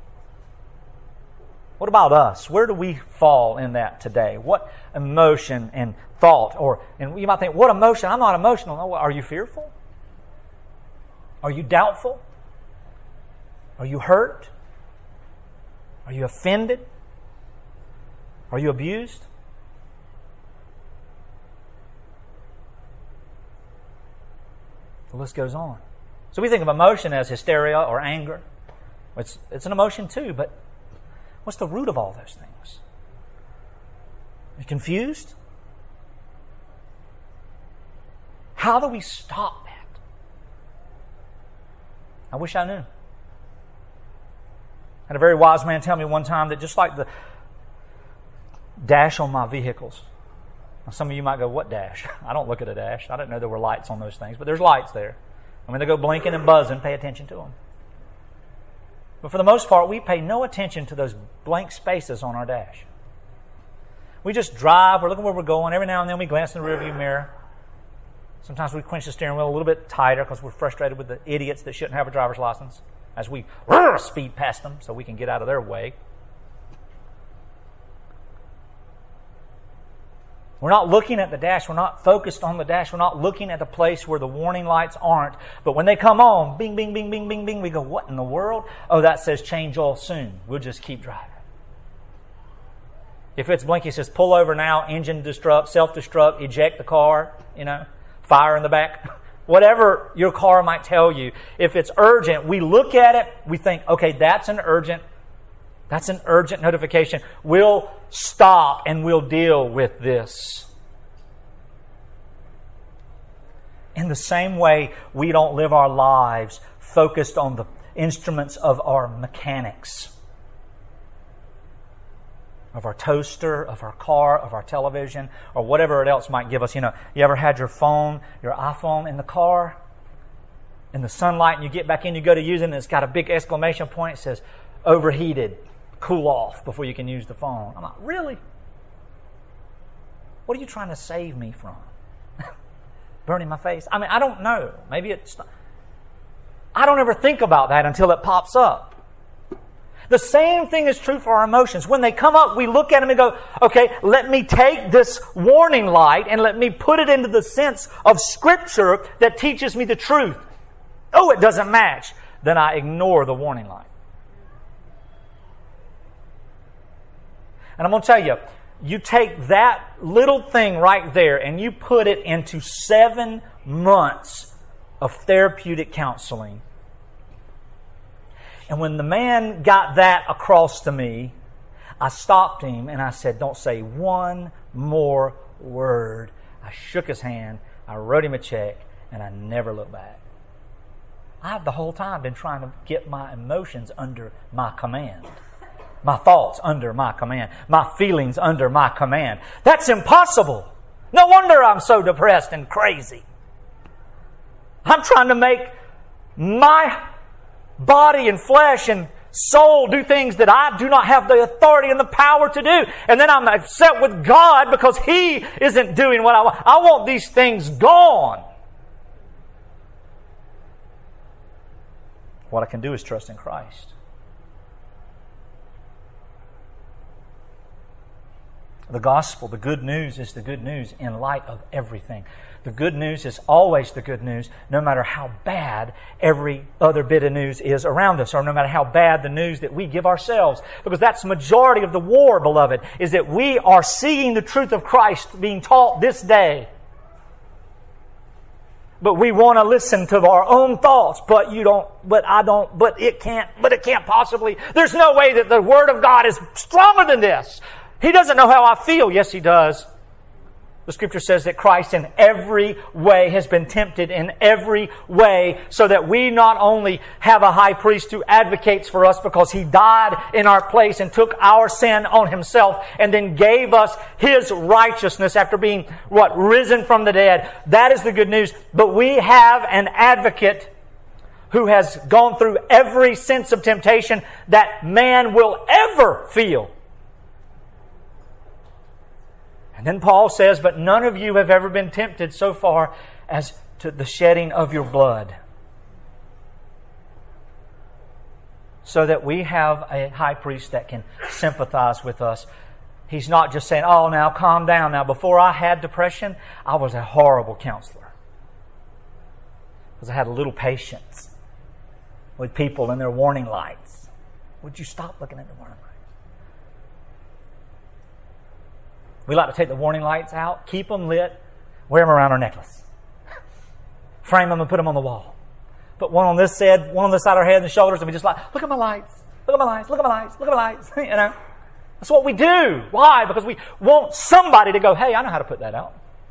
What about us? Where do we fall in that today? What emotion and thought, and you might think, what emotion? I'm not emotional. No, are you fearful? Are you doubtful? Are you hurt? Are you offended? Are you abused? The list goes on. So we think of emotion as hysteria or anger. It's an emotion too, but what's the root of all those things? Are you confused? How do we stop that? I wish I knew. I had a very wise man tell me one time that just like the dash on my vehicles. Now, some of you might go, what dash? I don't look at a dash. I didn't know there were lights on those things, but there's lights there. And when they go blinking and buzzing, pay attention to them. But for the most part, we pay no attention to those blank spaces on our dash. We just drive, we're looking where we're going. Every now and then we glance in the rearview mirror. Sometimes we quench the steering wheel a little bit tighter because we're frustrated with the idiots that shouldn't have a driver's license as we speed past them so we can get out of their way. We're not looking at the dash. We're not focused on the dash. We're not looking at the place where the warning lights aren't. But when they come on, bing, bing, bing, bing, bing, bing, we go, what in the world? Oh, that says change oil soon. We'll just keep driving. If it's blinking, it says pull over now, engine destruct, self-destruct, eject the car, fire in the back. Whatever your car might tell you. If it's urgent, we look at it, we think, okay, that's an urgent notification. We'll stop and we'll deal with this. In the same way, we don't live our lives focused on the instruments of our mechanics, of our toaster, of our car, of our television, or whatever it else might give us. You ever had your iPhone in the car, in the sunlight, and you get back in, you go to use it, and it's got a big exclamation point. It says, overheated. Cool off before you can use the phone. I'm like, really? What are you trying to save me from? Burning my face? I mean, I don't know. Maybe it's not. I don't ever think about that until it pops up. The same thing is true for our emotions. When they come up, we look at them and go, okay, let me take this warning light and let me put it into the sense of Scripture that teaches me the truth. Oh, it doesn't match. then I ignore the warning light. And I'm going to tell you, you take that little thing right there and you put it into 7 months of therapeutic counseling. And when the man got that across to me, I stopped him and I said, don't say one more word. I shook his hand, I wrote him a check, and I never looked back. I've the whole time been trying to get my emotions under my command. My thoughts under my command. My feelings under my command. That's impossible. No wonder I'm so depressed and crazy. I'm trying to make my body and flesh and soul do things that I do not have the authority and the power to do. And then I'm upset with God because He isn't doing what I want. I want these things gone. What I can do is trust in Christ. The gospel, the good news, is the good news in light of everything. The good news is always the good news, no matter how bad every other bit of news is around us, or no matter how bad the news that we give ourselves. Because that's the majority of the war, beloved, is that we are seeing the truth of Christ being taught this day. But we want to listen to our own thoughts, but you don't, but I don't, but it can't possibly. There's no way that the Word of God is stronger than this. He doesn't know how I feel. Yes, He does. The Scripture says that Christ in every way has been tempted in every way, so that we not only have a high priest who advocates for us because He died in our place and took our sin on Himself and then gave us His righteousness after being, risen from the dead. That is the good news. But we have an advocate who has gone through every sense of temptation that man will ever feel. And then Paul says, but none of you have ever been tempted so far as to the shedding of your blood. So that we have a high priest that can sympathize with us. He's not just saying, oh, now calm down. Now, before I had depression, I was a horrible counselor. Because I had a little patience with people and their warning lights. Would you stop looking at the warning lights? We like to take the warning lights out, keep them lit, wear them around our necklace. Frame them and put them on the wall. Put one on this side, one on this side of our head and the shoulders, and we just like, look at my lights, look at my lights, look at my lights, look at my lights. You know, that's what we do. Why? Because we want somebody to go, hey, I know how to put that out.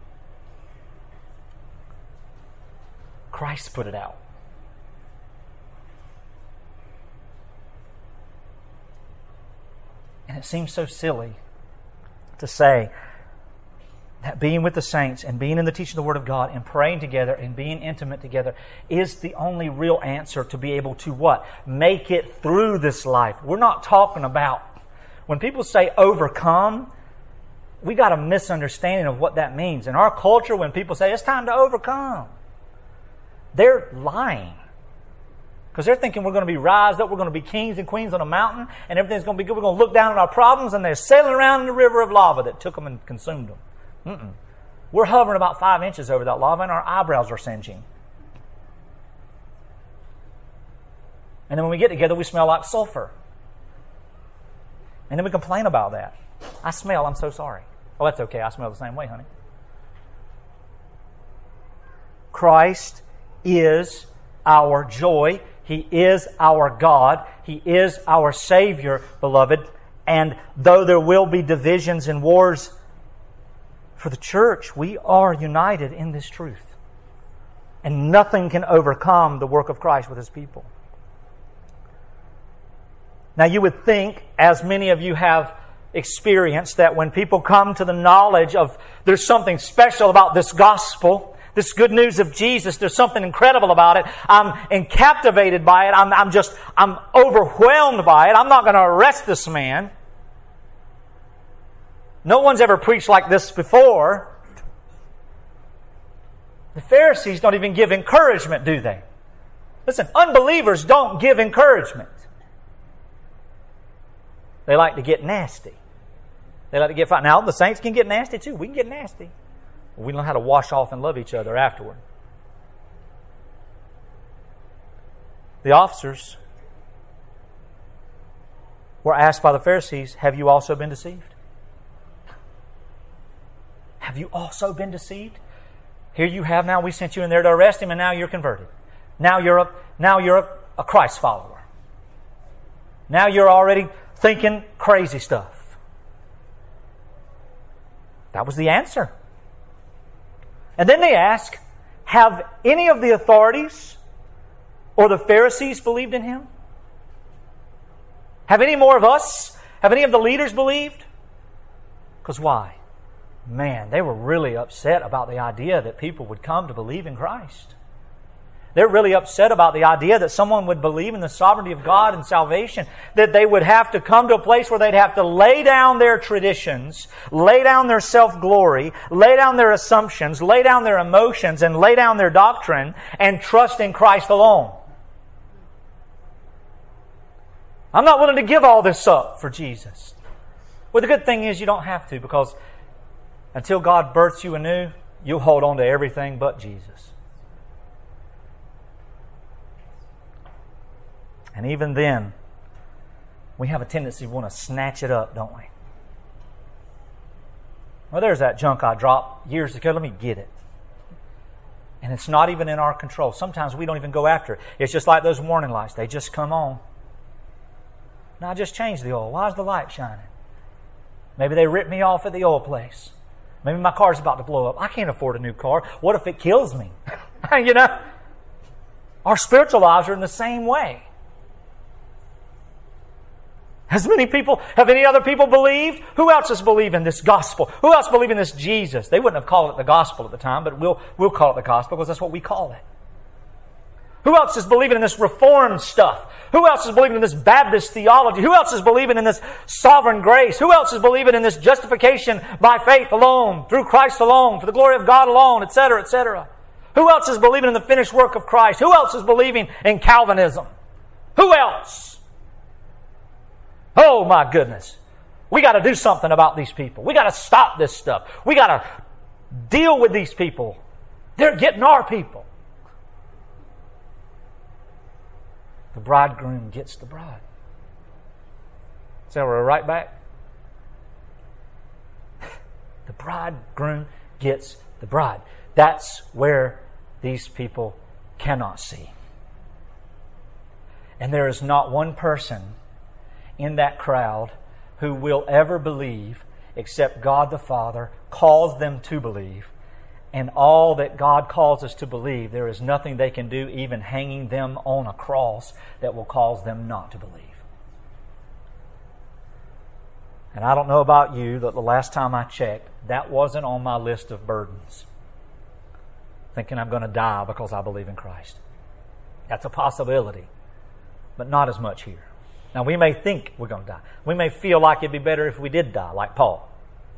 Christ put it out. And it seems so silly to say that being with the saints and being in the teaching of the Word of God and praying together and being intimate together is the only real answer to be able to what? Make it through this life. We're not talking about, when people say overcome, we got a misunderstanding of what that means. In our culture, when people say it's time to overcome, they're lying. Because they're thinking we're going to be rised up, we're going to be kings and queens on a mountain, and everything's going to be good. We're going to look down on our problems, and they're sailing around in the river of lava that took them and consumed them. We're hovering about 5 inches over that lava, and our eyebrows are singeing. And then when we get together, we smell like sulfur. And then we complain about that. I smell, I'm so sorry. Oh, that's okay, I smell the same way, honey. Christ is our joy. He is our God. He is our Savior, beloved. And though there will be divisions and wars for the church, we are united in this truth. And nothing can overcome the work of Christ with His people. Now you would think, as many of you have experienced, that when people come to the knowledge of there's something special about this gospel, this good news of Jesus, there's something incredible about it. I'm captivated by it. I'm overwhelmed by it. I'm not going to arrest this man. No one's ever preached like this before. The Pharisees don't even give encouragement, do they? Listen, unbelievers don't give encouragement. They like to get nasty. They like to get fight. Now, the saints can get nasty too. We can get nasty. We know how to wash off and love each other afterward. The officers were asked by the Pharisees, have you also been deceived? Have you also been deceived? Here you have now, we sent you in there to arrest him, and now you're converted. Now you're a Christ follower. Now you're already thinking crazy stuff. That was the answer. And then they ask, have any of the authorities or the Pharisees believed in Him? Have any more of us? Have any of the leaders believed? Because why? Man, they were really upset about the idea that people would come to believe in Christ. They're really upset about the idea that someone would believe in the sovereignty of God and salvation, that they would have to come to a place where they'd have to lay down their traditions, lay down their self-glory, lay down their assumptions, lay down their emotions, and lay down their doctrine, and trust in Christ alone. I'm not willing to give all this up for Jesus. Well, the good thing is you don't have to, because until God births you anew, you'll hold on to everything but Jesus. And even then, we have a tendency to want to snatch it up, don't we? Well, there's that junk I dropped years ago. Let me get it. And it's not even in our control. Sometimes we don't even go after it. It's just like those warning lights. They just come on. Now, I just changed the oil. Why is the light shining? Maybe they ripped me off at the oil place. Maybe my car's about to blow up. I can't afford a new car. What if it kills me? You know? Our spiritual lives are in the same way. Have any other people believed? Who else is believing this gospel? Who else believed in this Jesus? They wouldn't have called it the gospel at the time, but we'll call it the gospel because that's what we call it. Who else is believing in this Reformed stuff? Who else is believing in this Baptist theology? Who else is believing in this sovereign grace? Who else is believing in this justification by faith alone, through Christ alone, for the glory of God alone, etc., etc.? Who else is believing in the finished work of Christ? Who else is believing in Calvinism? Who else? Oh my goodness. We got to do something about these people. We got to stop this stuff. We got to deal with these people. They're getting our people. The bridegroom gets the bride. So we're right back. The bridegroom gets the bride. That's where these people cannot see. And there is not one person in that crowd who will ever believe except God the Father calls them to believe. And all that God calls us to believe, there is nothing they can do, even hanging them on a cross, that will cause them not to believe. And I don't know about you, but the last time I checked, that wasn't on my list of burdens. Thinking I'm going to die because I believe in Christ. That's a possibility, but not as much here. Now, we may think we're going to die. We may feel like it'd be better if we did die, like Paul.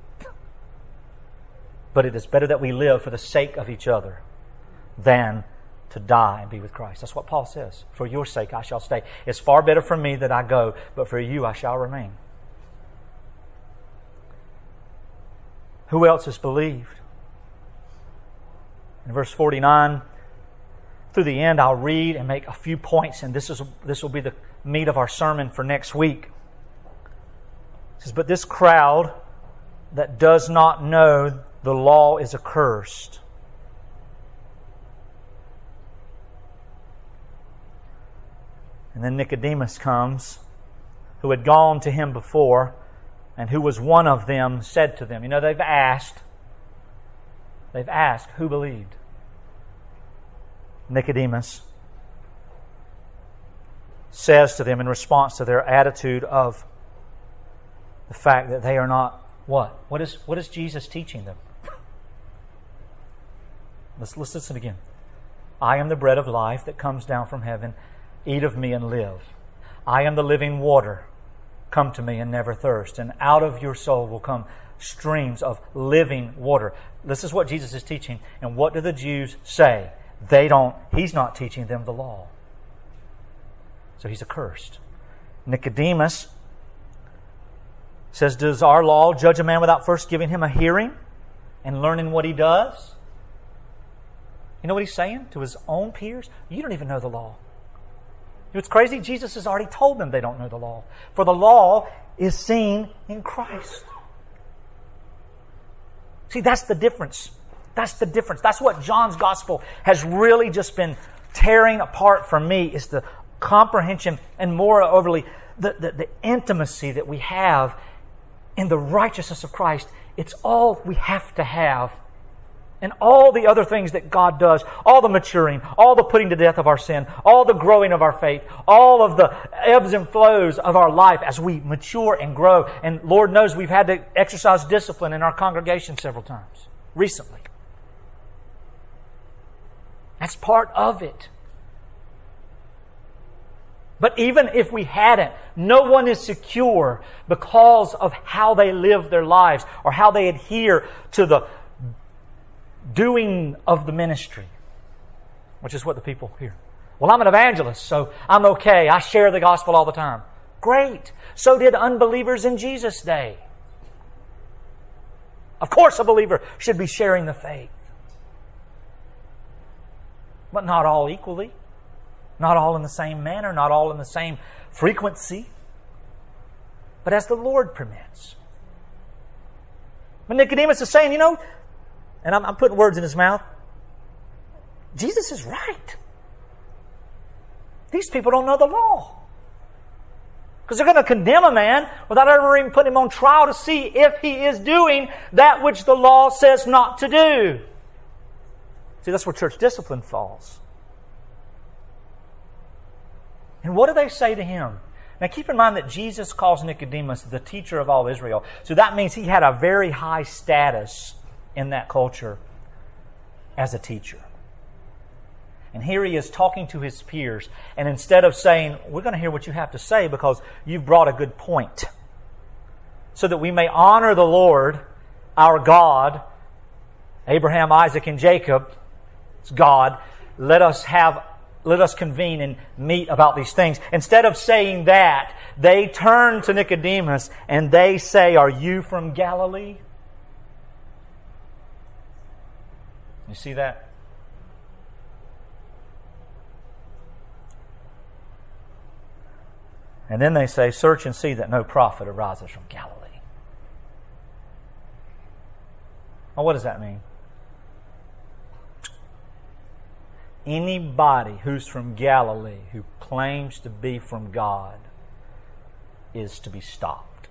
But it is better that we live for the sake of each other than to die and be with Christ. That's what Paul says. For your sake I shall stay. It's far better for me that I go, but for you I shall remain. Who else has believed? In verse 49, through the end, I'll read and make a few points, and this will be the meat of our sermon for next week. It says, but this crowd that does not know the law is accursed. And then Nicodemus comes, who had gone to him before, and who was one of them, said to them, they've asked, who believed? Nicodemus says to them in response to their attitude of the fact that they are not what? What is Jesus teaching them? Let's listen again. I am the bread of life that comes down from heaven. Eat of me and live. I am the living water. Come to me and never thirst. And out of your soul will come streams of living water. This is what Jesus is teaching. And what do the Jews say? He's not teaching them the law. So he's accursed. Nicodemus says, does our law judge a man without first giving him a hearing and learning what he does? You know what he's saying to his own peers? You don't even know the law. What's crazy? Jesus has already told them they don't know the law. For the law is seen in Christ. See, that's the difference. That's the difference. That's what John's Gospel has really just been tearing apart for me, is the comprehension and moreover the intimacy that we have in the righteousness of Christ. It's all we have to have. And all the other things that God does, all the maturing, all the putting to death of our sin, all the growing of our faith, all of the ebbs and flows of our life as we mature and grow. And Lord knows we've had to exercise discipline in our congregation several times recently. That's part of it. But even if we hadn't, no one is secure because of how they live their lives or how they adhere to the doing of the ministry, which is what the people hear. Well, I'm an evangelist, so I'm okay. I share the gospel all the time. Great. So did unbelievers in Jesus' day. Of course, a believer should be sharing the faith. But not all equally. Not all in the same manner. Not all in the same frequency. But as the Lord permits. But Nicodemus is saying, and I'm putting words in his mouth, Jesus is right. These people don't know the law. Because they're going to condemn a man without ever even putting him on trial to see if he is doing that which the law says not to do. See, that's where church discipline falls. And what do they say to him? Now keep in mind that Jesus calls Nicodemus the teacher of all Israel. So that means he had a very high status in that culture as a teacher. And here he is talking to his peers. And instead of saying, we're going to hear what you have to say because you've brought a good point, so that we may honor the Lord, our God, Abraham, Isaac, and Jacob, it's God, let us convene and meet about these things. Instead of saying that, they turn to Nicodemus and they say, are you from Galilee? You see that? And then they say, search and see that no prophet arises from Galilee. Well, what does that mean? Anybody who's from Galilee who claims to be from God is to be stopped.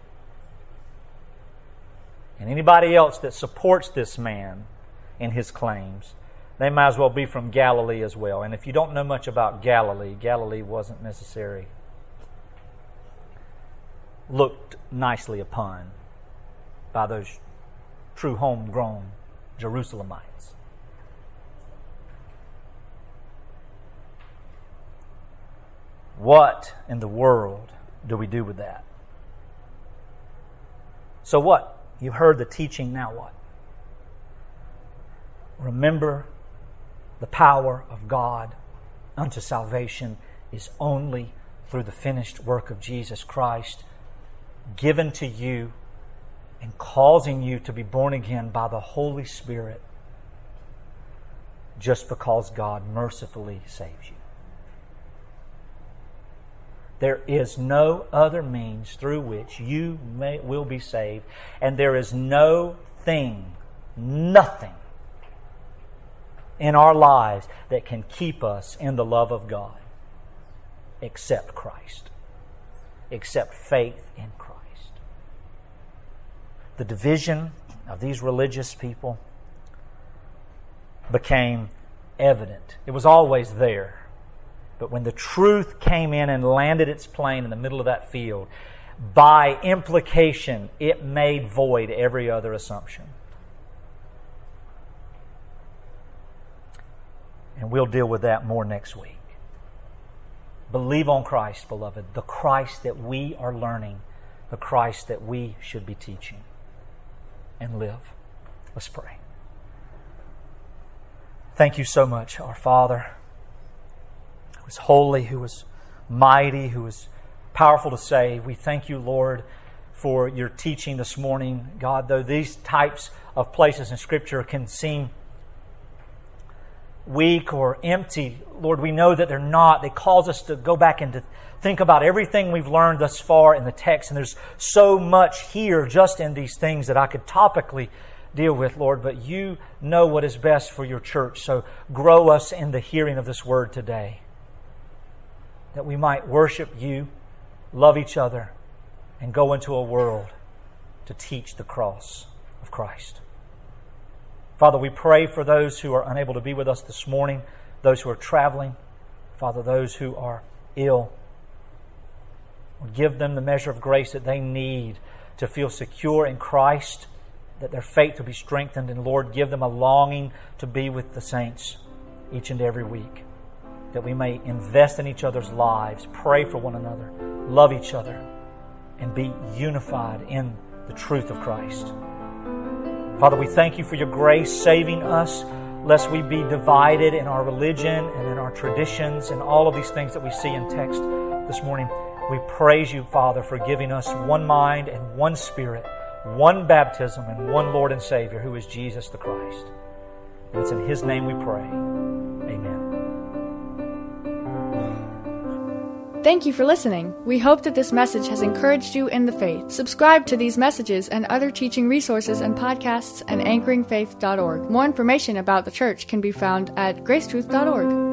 And anybody else that supports this man in his claims, they might as well be from Galilee as well. And if you don't know much about Galilee, Galilee wasn't necessarily looked nicely upon by those true homegrown Jerusalemites. What in the world do we do with that? So what? You've heard the teaching, now what? Remember, the power of God unto salvation is only through the finished work of Jesus Christ, given to you and causing you to be born again by the Holy Spirit, just because God mercifully saves you. There is no other means through which you will be saved, and there is nothing in our lives that can keep us in the love of God except Christ, except faith in Christ. The division of these religious people became evident. It was always there. But when the truth came in and landed its plane in the middle of that field, by implication, it made void every other assumption. And we'll deal with that more next week. Believe on Christ, beloved, the Christ that we are learning, the Christ that we should be teaching, and live. Let's pray. Thank you so much, our Father, who is holy, who is mighty, who is powerful to save. We thank you, Lord, for your teaching this morning. God, though these types of places in Scripture can seem weak or empty, Lord, we know that they're not. They cause us to go back and to think about everything we've learned thus far in the text. And there's so much here just in these things that I could topically deal with, Lord. But you know what is best for your church. So grow us in the hearing of this word today, that we might worship you, love each other, and go into a world to teach the cross of Christ. Father, we pray for those who are unable to be with us this morning, those who are traveling, Father, those who are ill. Give them the measure of grace that they need to feel secure in Christ, that their faith will be strengthened. And Lord, give them a longing to be with the saints each and every week, that we may invest in each other's lives, pray for one another, love each other, and be unified in the truth of Christ. Father, we thank you for your grace saving us, lest we be divided in our religion and in our traditions and all of these things that we see in text this morning. We praise you, Father, for giving us one mind and one Spirit, one baptism and one Lord and Savior, who is Jesus the Christ. And it's in His name we pray. Amen. Thank you for listening. We hope that this message has encouraged you in the faith. Subscribe to these messages and other teaching resources and podcasts at anchoringfaith.org. More information about the church can be found at gracetruth.org.